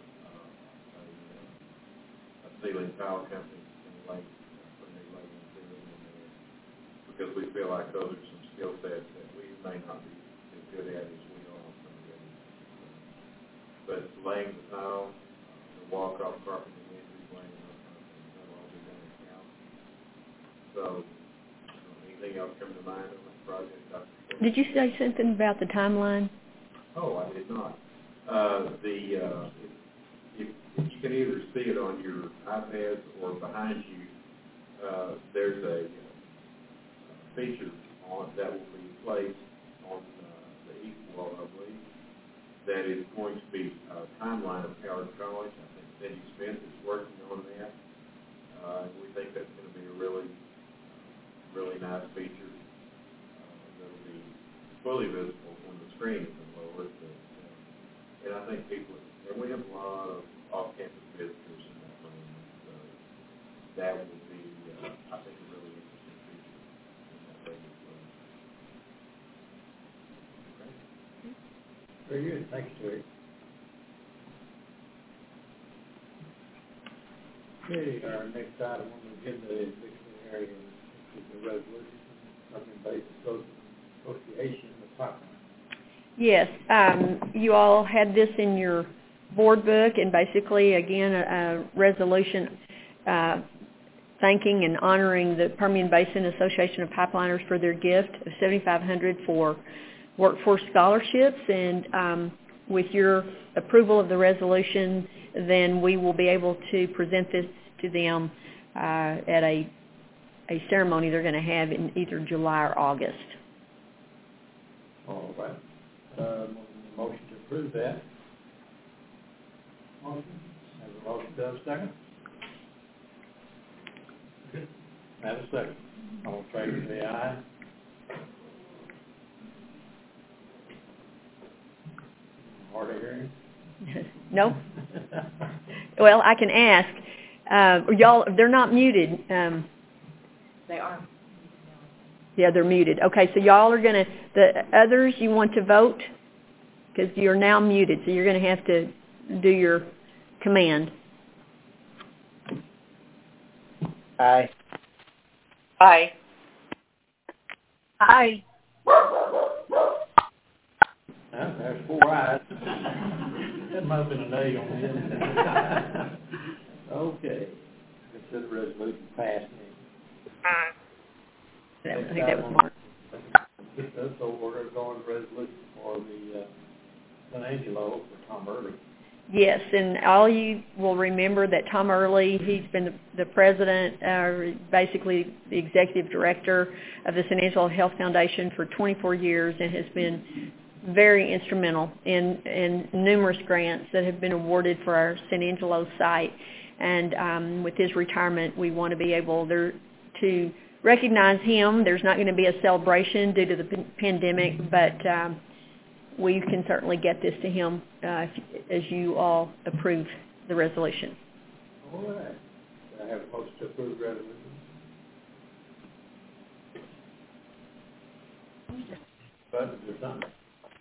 a ceiling tile company and put new lighting ceiling in there, because we feel like those are some skill sets that we may not be as good at as we are on some of the others. But laying the tile, the walk-off carpet, the entry laying, that'll all be done in-house. So, anything else come to mind on this project, Dr. Ford?
did you say something about the timeline?
Oh, I did not. If you can either see it on your iPads or behind you, there's a feature on that will be placed on the east wall, I believe, that is going to be a timeline of Howard College. I think Cindy Smith is working on that. We think that's going to be a really nice feature that will be fully visible when the screen is lowered. And I think and we have a lot of off-campus visitors in that room, so that will be, I think, a really interesting feature in that room as well. Okay.
Very good. Thanks, Terry. Okay, our next item on the agenda is dictionary and the resolution, Permian Basin Association of Pipeline.
Yes, you all had this in your board book, and basically, again, a resolution thanking and honoring the Permian Basin Association of Pipeliners for their gift of $7,500 for workforce scholarships. And with your approval of the resolution, then we will be able to present this to them at a ceremony they're going to have in either July or August.
All right. Motion to approve that. Motion. Have a motion to have a second? Good. Have a second. All in favor, say aye. Hard of hearing?
No? Well, I can ask. Y'all, they're not muted.
They are.
Yeah, they're muted. Okay, so y'all are going to, the others, you want to vote? Because you're now muted, so you're going to have to do your command.
Aye.
Aye.
Aye.
There's 4 ayes. That might have been a nay on this. Okay. Consider the resolution passed.
I think that was Mark.
So we're going to resolution for the San Angelo for Tom Early.
Yes, and all you will remember that Tom Early, he's been the president, basically the executive director of the San Angelo Health Foundation for 24 years and has been very instrumental in numerous grants that have been awarded for our San Angelo site. And with his retirement, we want to be able to recognize him. There's not going to be a celebration due to the pandemic, but we can certainly get this to him as you all approve the resolution.
All right. I have a motion to approve the resolution. Budget or something?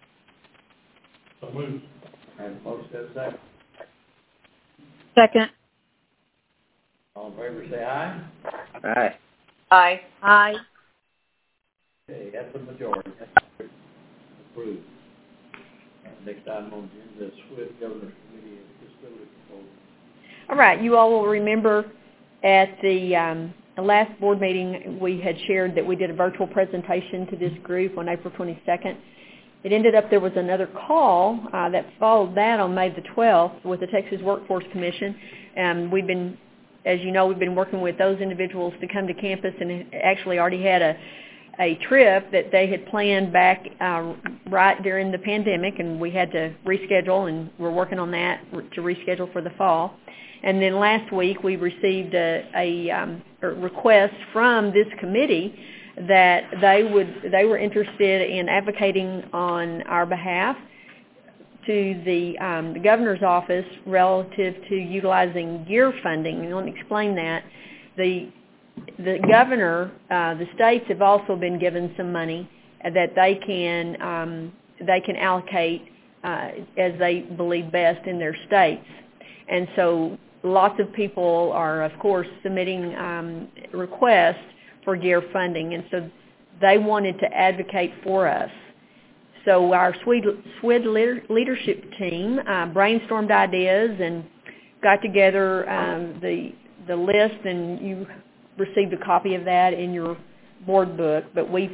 So moved. I have a motion to have a second.
Second.
All in favor, say aye.
Aye.
Aye.
Aye.
Okay, that's the majority. That's approved. Next item on the agenda is SWID Governor's Committee and Disability Proposal.
All right, you all will remember at the last board meeting we had shared that we did a virtual presentation to this group on April 22nd. It ended up there was another call that followed that on May the 12th with the Texas Workforce Commission. And we've been, as you know, we've been working with those individuals to come to campus and actually already had a trip that they had planned back right during the pandemic, and we had to reschedule, and we're working on that to reschedule for the fall. And then last week we received a request from this committee that they were interested in advocating on our behalf to the governor's office relative to utilizing GEAR funding. And let me explain that. The governor, the states have also been given some money that they can allocate as they believe best in their states. And so lots of people are, of course, submitting requests for GEAR funding, and so they wanted to advocate for us. So our SWID leadership team brainstormed ideas and got together the list, and you received a copy of that in your board book. But we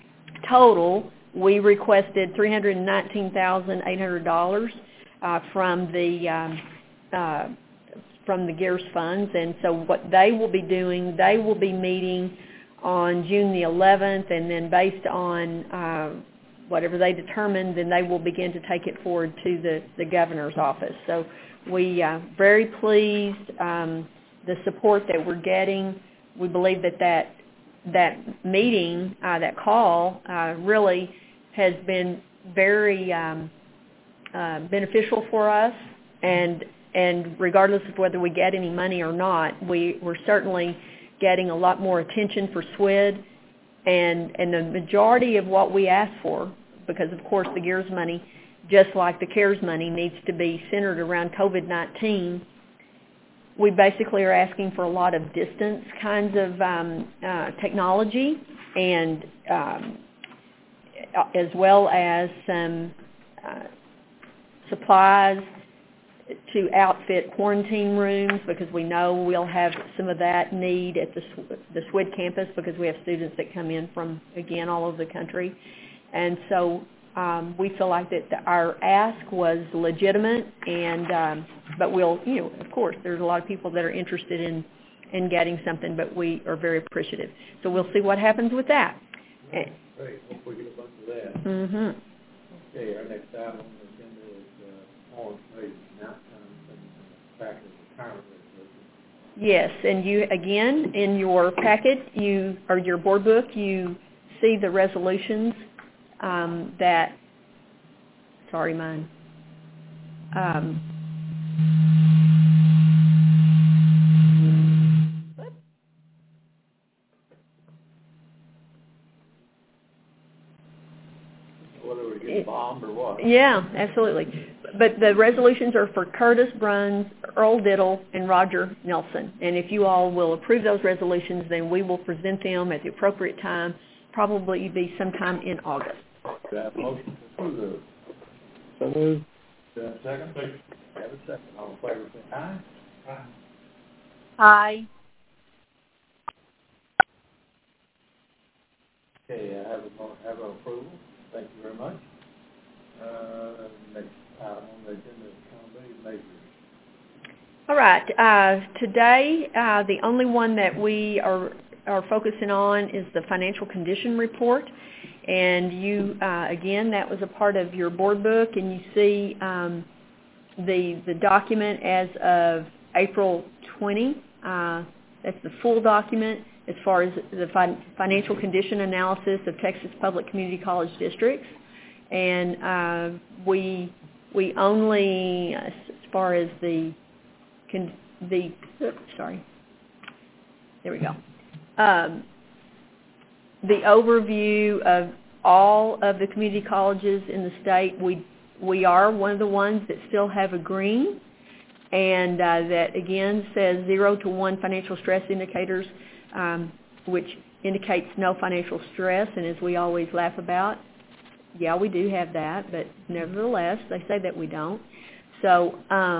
requested $319,800 from the GEARS funds, and so what they will be doing, they will be meeting on June the 11th, and then based on whatever they determine, then they will begin to take it forward to the governor's office. So we very pleased the support that we're getting. We believe that meeting, that call, really has been very beneficial for us, and regardless of whether we get any money or not, we're certainly getting a lot more attention for SWID, and the majority of what we ask for, because of course the GEARS money, just like the CARES money, needs to be centered around COVID-19. We basically are asking for a lot of distance kinds of technology, and as well as some supplies to outfit quarantine rooms, because we know we'll have some of that need at the SWID campus because we have students that come in from, again, all over the country. And so we feel like that our ask was legitimate, and but we'll, of course, there's a lot of people that are interested in getting something, but we are very appreciative. So we'll see what happens with that.
Great. Hope we get a bunch of that.
Mm-hmm.
Okay, our next item on the agenda is Orange Maiden outcomes and practice retirement resolution.
Yes, and you, again, in your packet, or your board book, you see the resolutions that, sorry, mine.
Whether we get bombed or what.
Yeah, absolutely. But the resolutions are for Curtis Bruns, Earl Diddle, and Roger Nelson. And if you all will approve those resolutions, then we will present them at the appropriate time, probably be sometime in August.
Do I have a motion to approve those?
So moved.
Do I have a second? Second. Have a second. All in favor, say aye. Aye.
Aye.
Okay, I have an approval. Thank you very much. Next item on the agenda is accountability measures.
All right. Today, the only one that we are focusing on is the financial condition report. And you, again, that was a part of your board book, and you see the document as of April 20. That's the full document as far as the financial condition analysis of Texas Public Community College districts. And we only, as far as there we go. The overview of all of the community colleges in the state, we are one of the ones that still have a green, and that again says 0 to 1 financial stress indicators, which indicates no financial stress. And as we always laugh about, yeah, we do have that, but nevertheless, they say that we don't. So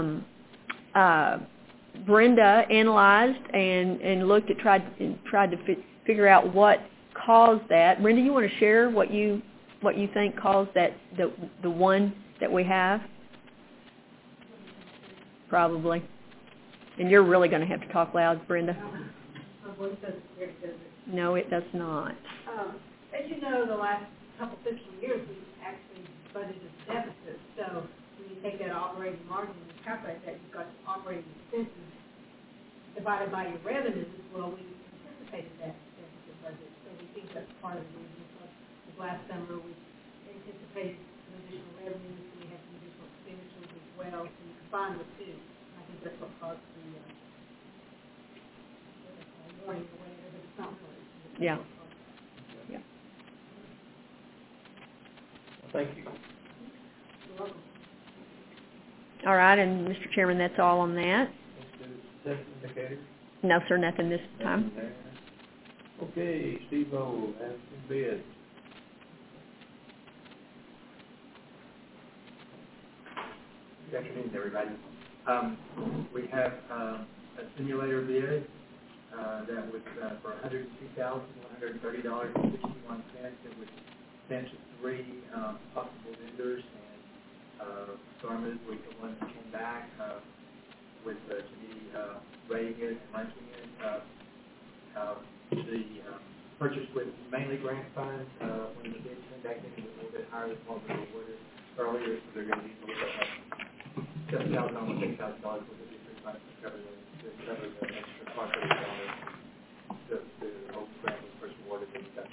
Brenda analyzed and looked at tried to figure out what caused that. Brenda, you want to share what you think caused that, the one that we have? Probably. And you're really going to have to talk loud, Brenda. No, it does not.
As you know, the last couple fiscal years, we've actually budgeted deficits. So when you take that operating margin and calculate that, you've got operating expenses divided by your revenues. Well, we anticipated that deficit budget. So we think that's part of the reason. Because last summer, we anticipated some additional revenues, and we had some additional expenditures as well. So you combine the two. I think that's what caused the warning or whatever, but it's not really.
Yeah.
Thank you.
You're welcome.
All right, and Mr. Chairman, that's all on that.
Test indicators?
No, sir, nothing this time.
Nothing there. Okay, Steve-O, has some bids.
Good afternoon, everybody. We have a simulator bid that was for $102,130.61. It was sent to 3 possible vendors, and so I moved with the one that came back with to be rating it and ranking it. The purchase was mainly grant funds. When the bid came back in, it was a little bit higher than what we awarded earlier, so they're going to need a little bit less. $7,000, $6,000 worth of district funds to cover the extra cost of the old grant was first awarded in the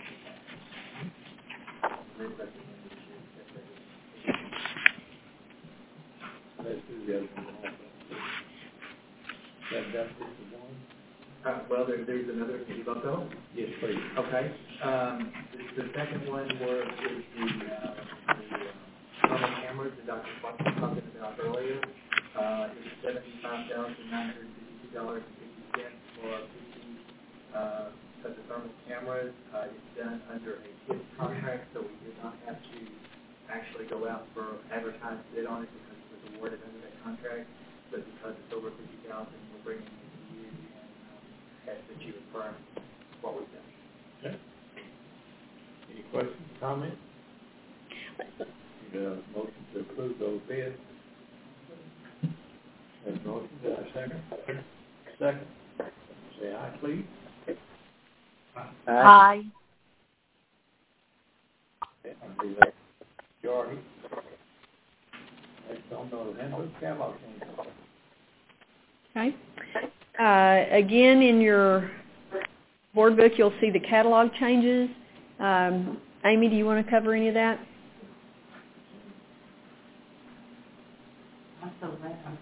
Let's do the other one also. That's just the one?
Well, there's another. Can you vote those?
Yes, please.
Okay. The second one is the thermal cameras that Dr. Watson was talking about earlier. It's $75,952.50 for 50 of the thermal cameras. It's done under a KIPS contract, so we did not have to actually go out for advertised bid on it because it was awarded under that contract. But because it's over 50,000, we're bringing it to you and ask that you affirm what we've done.
Okay. Any questions, comments? motion to approve those bids. There's a motion, do I have a second? Second. Say aye, please.
Aye.
Okay, I believe that's majority. Next on the handbook catalog change.
Okay. Again, in your board book, you'll see the catalog changes. Amy, do you want to cover any of that?
I'm so loud.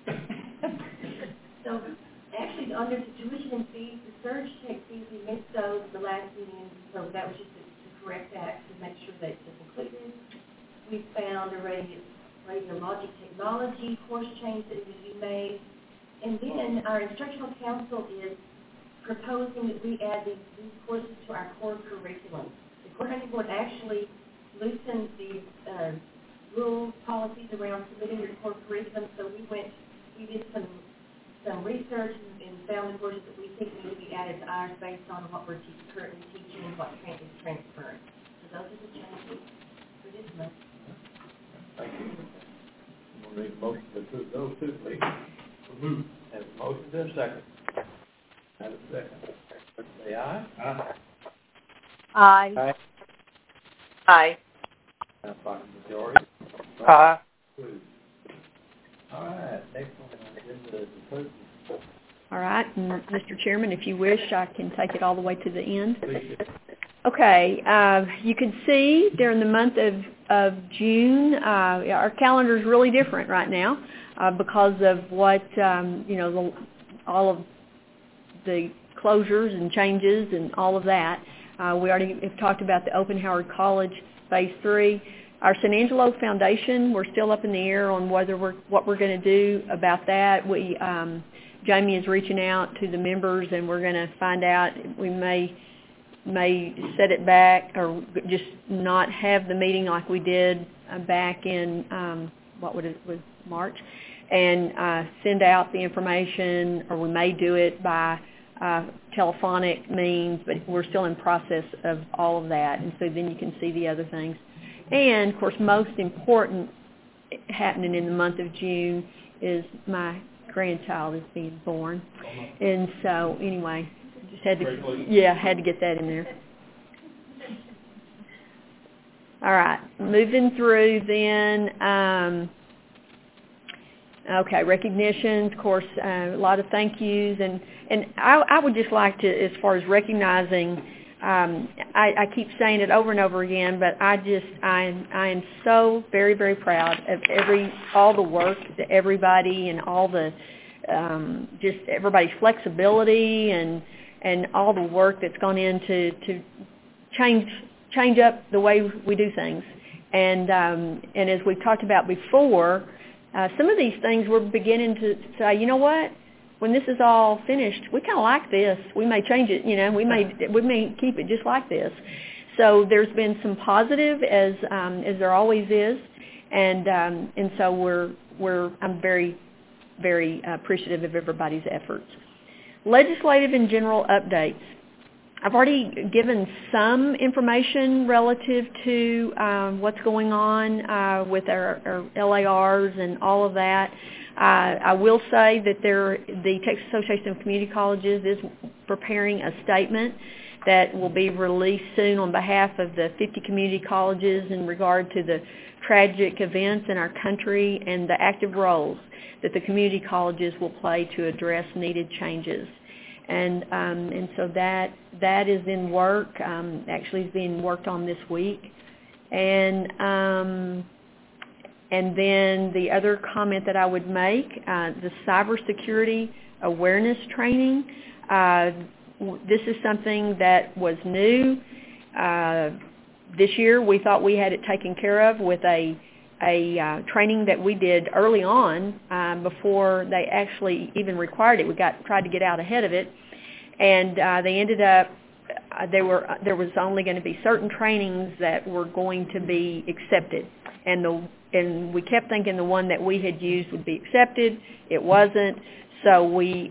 So, actually, under the tuition and fees, the surge check fees, we missed those the last meeting, so that was just to correct that, to make sure that it's included. We found a radiologic technology course change that needs to be made. And then our instructional council is proposing that we add these courses to our core curriculum. The coordinating board actually loosened the rules, policies around submitting your core curriculum, so we did some research and found the courses that we think need to be added to ours based on what we're currently teaching and what is transferring. So those are the changes for this month.
Thank you. I'm going to make a motion to approve those two, please. Move. Have a motion, to a second. Have a second. Say aye. Aye.
Aye.
Aye.
Aye.
Now, by majority.
Aye.
All right, next one on the agenda is the purchase.
All right, and Mr. Chairman, if you wish, I can take it all the way to the end.
Please.
Okay, you can see during the month of June, our calendar is really different right now because of what, all of the closures and changes and all of that. We already have talked about the Open Howard College Phase 3. Our San Angelo Foundation, we're still up in the air on what we're going to do about that. Jamie is reaching out to the members, and we're going to find out. We may set it back or just not have the meeting like we did back in March, and send out the information, or we may do it by telephonic means, but we're still in process of all of that, and so then you can see the other things. And, of course, most important happening in the month of June is my grandchild is being born. And so, anyway, just had to get that in there. All right, moving through then. Okay, recognitions, of course, a lot of thank yous. And I would just like to, as far as recognizing, I keep saying it over and over again, but I am so very, very proud of all the work that everybody and all the just everybody's flexibility and all the work that's gone into to change up the way we do things. And as we've talked about before, some of these things we're beginning to say, you know what? When this is all finished, we kind of like this. We may change it, we may keep it just like this. So there's been some positive, as there always is, and so I'm very, very appreciative of everybody's efforts. Legislative and general updates. I've already given some information relative to what's going on with our LARs and all of that. I will say that the Texas Association of Community Colleges is preparing a statement that will be released soon on behalf of the 50 community colleges in regard to the tragic events in our country and the active roles that the community colleges will play to address needed changes. And so that is in work, actually is being worked on this week. And then the other comment that I would make, the cybersecurity awareness training. This is something that was new. This year we thought we had it taken care of with a training that we did early on before they actually even required it. We tried to get out ahead of it, and they ended up there was only going to be certain trainings that were going to be accepted, and we kept thinking the one that we had used would be accepted. It wasn't, so we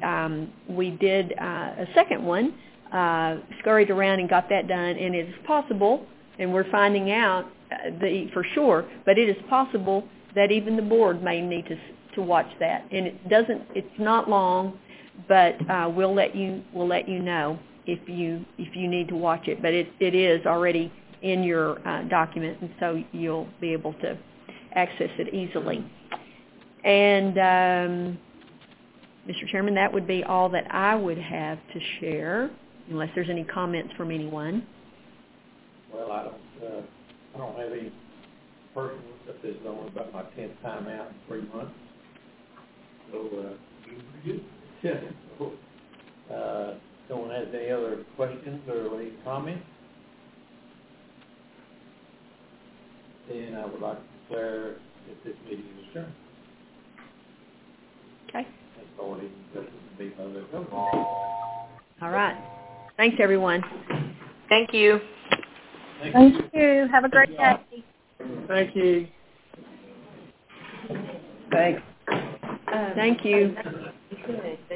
did a second one, scurried around and got that done, and it's possible and we're finding out for sure, but it is possible that even the board may need to watch that. And it's not long, but we'll let you know if you need to watch it. But it is already in your document, and so you'll be able to access it easily. And Mr. Chairman, that would be all that I would have to share, unless there's any comments from anyone.
Well, I don't have any personal stuff. This is only about my 10th time out in 3 months. So, doing pretty good. Yeah. So, someone has any other questions or any comments? Then I would like to declare that this meeting is adjourned.
Okay.
That's all it is. That's the meeting of the government.
All right. Thanks, everyone.
Thank you.
Thank you. Have a great day.
Thank you. Thanks.
Thank you.
Okay.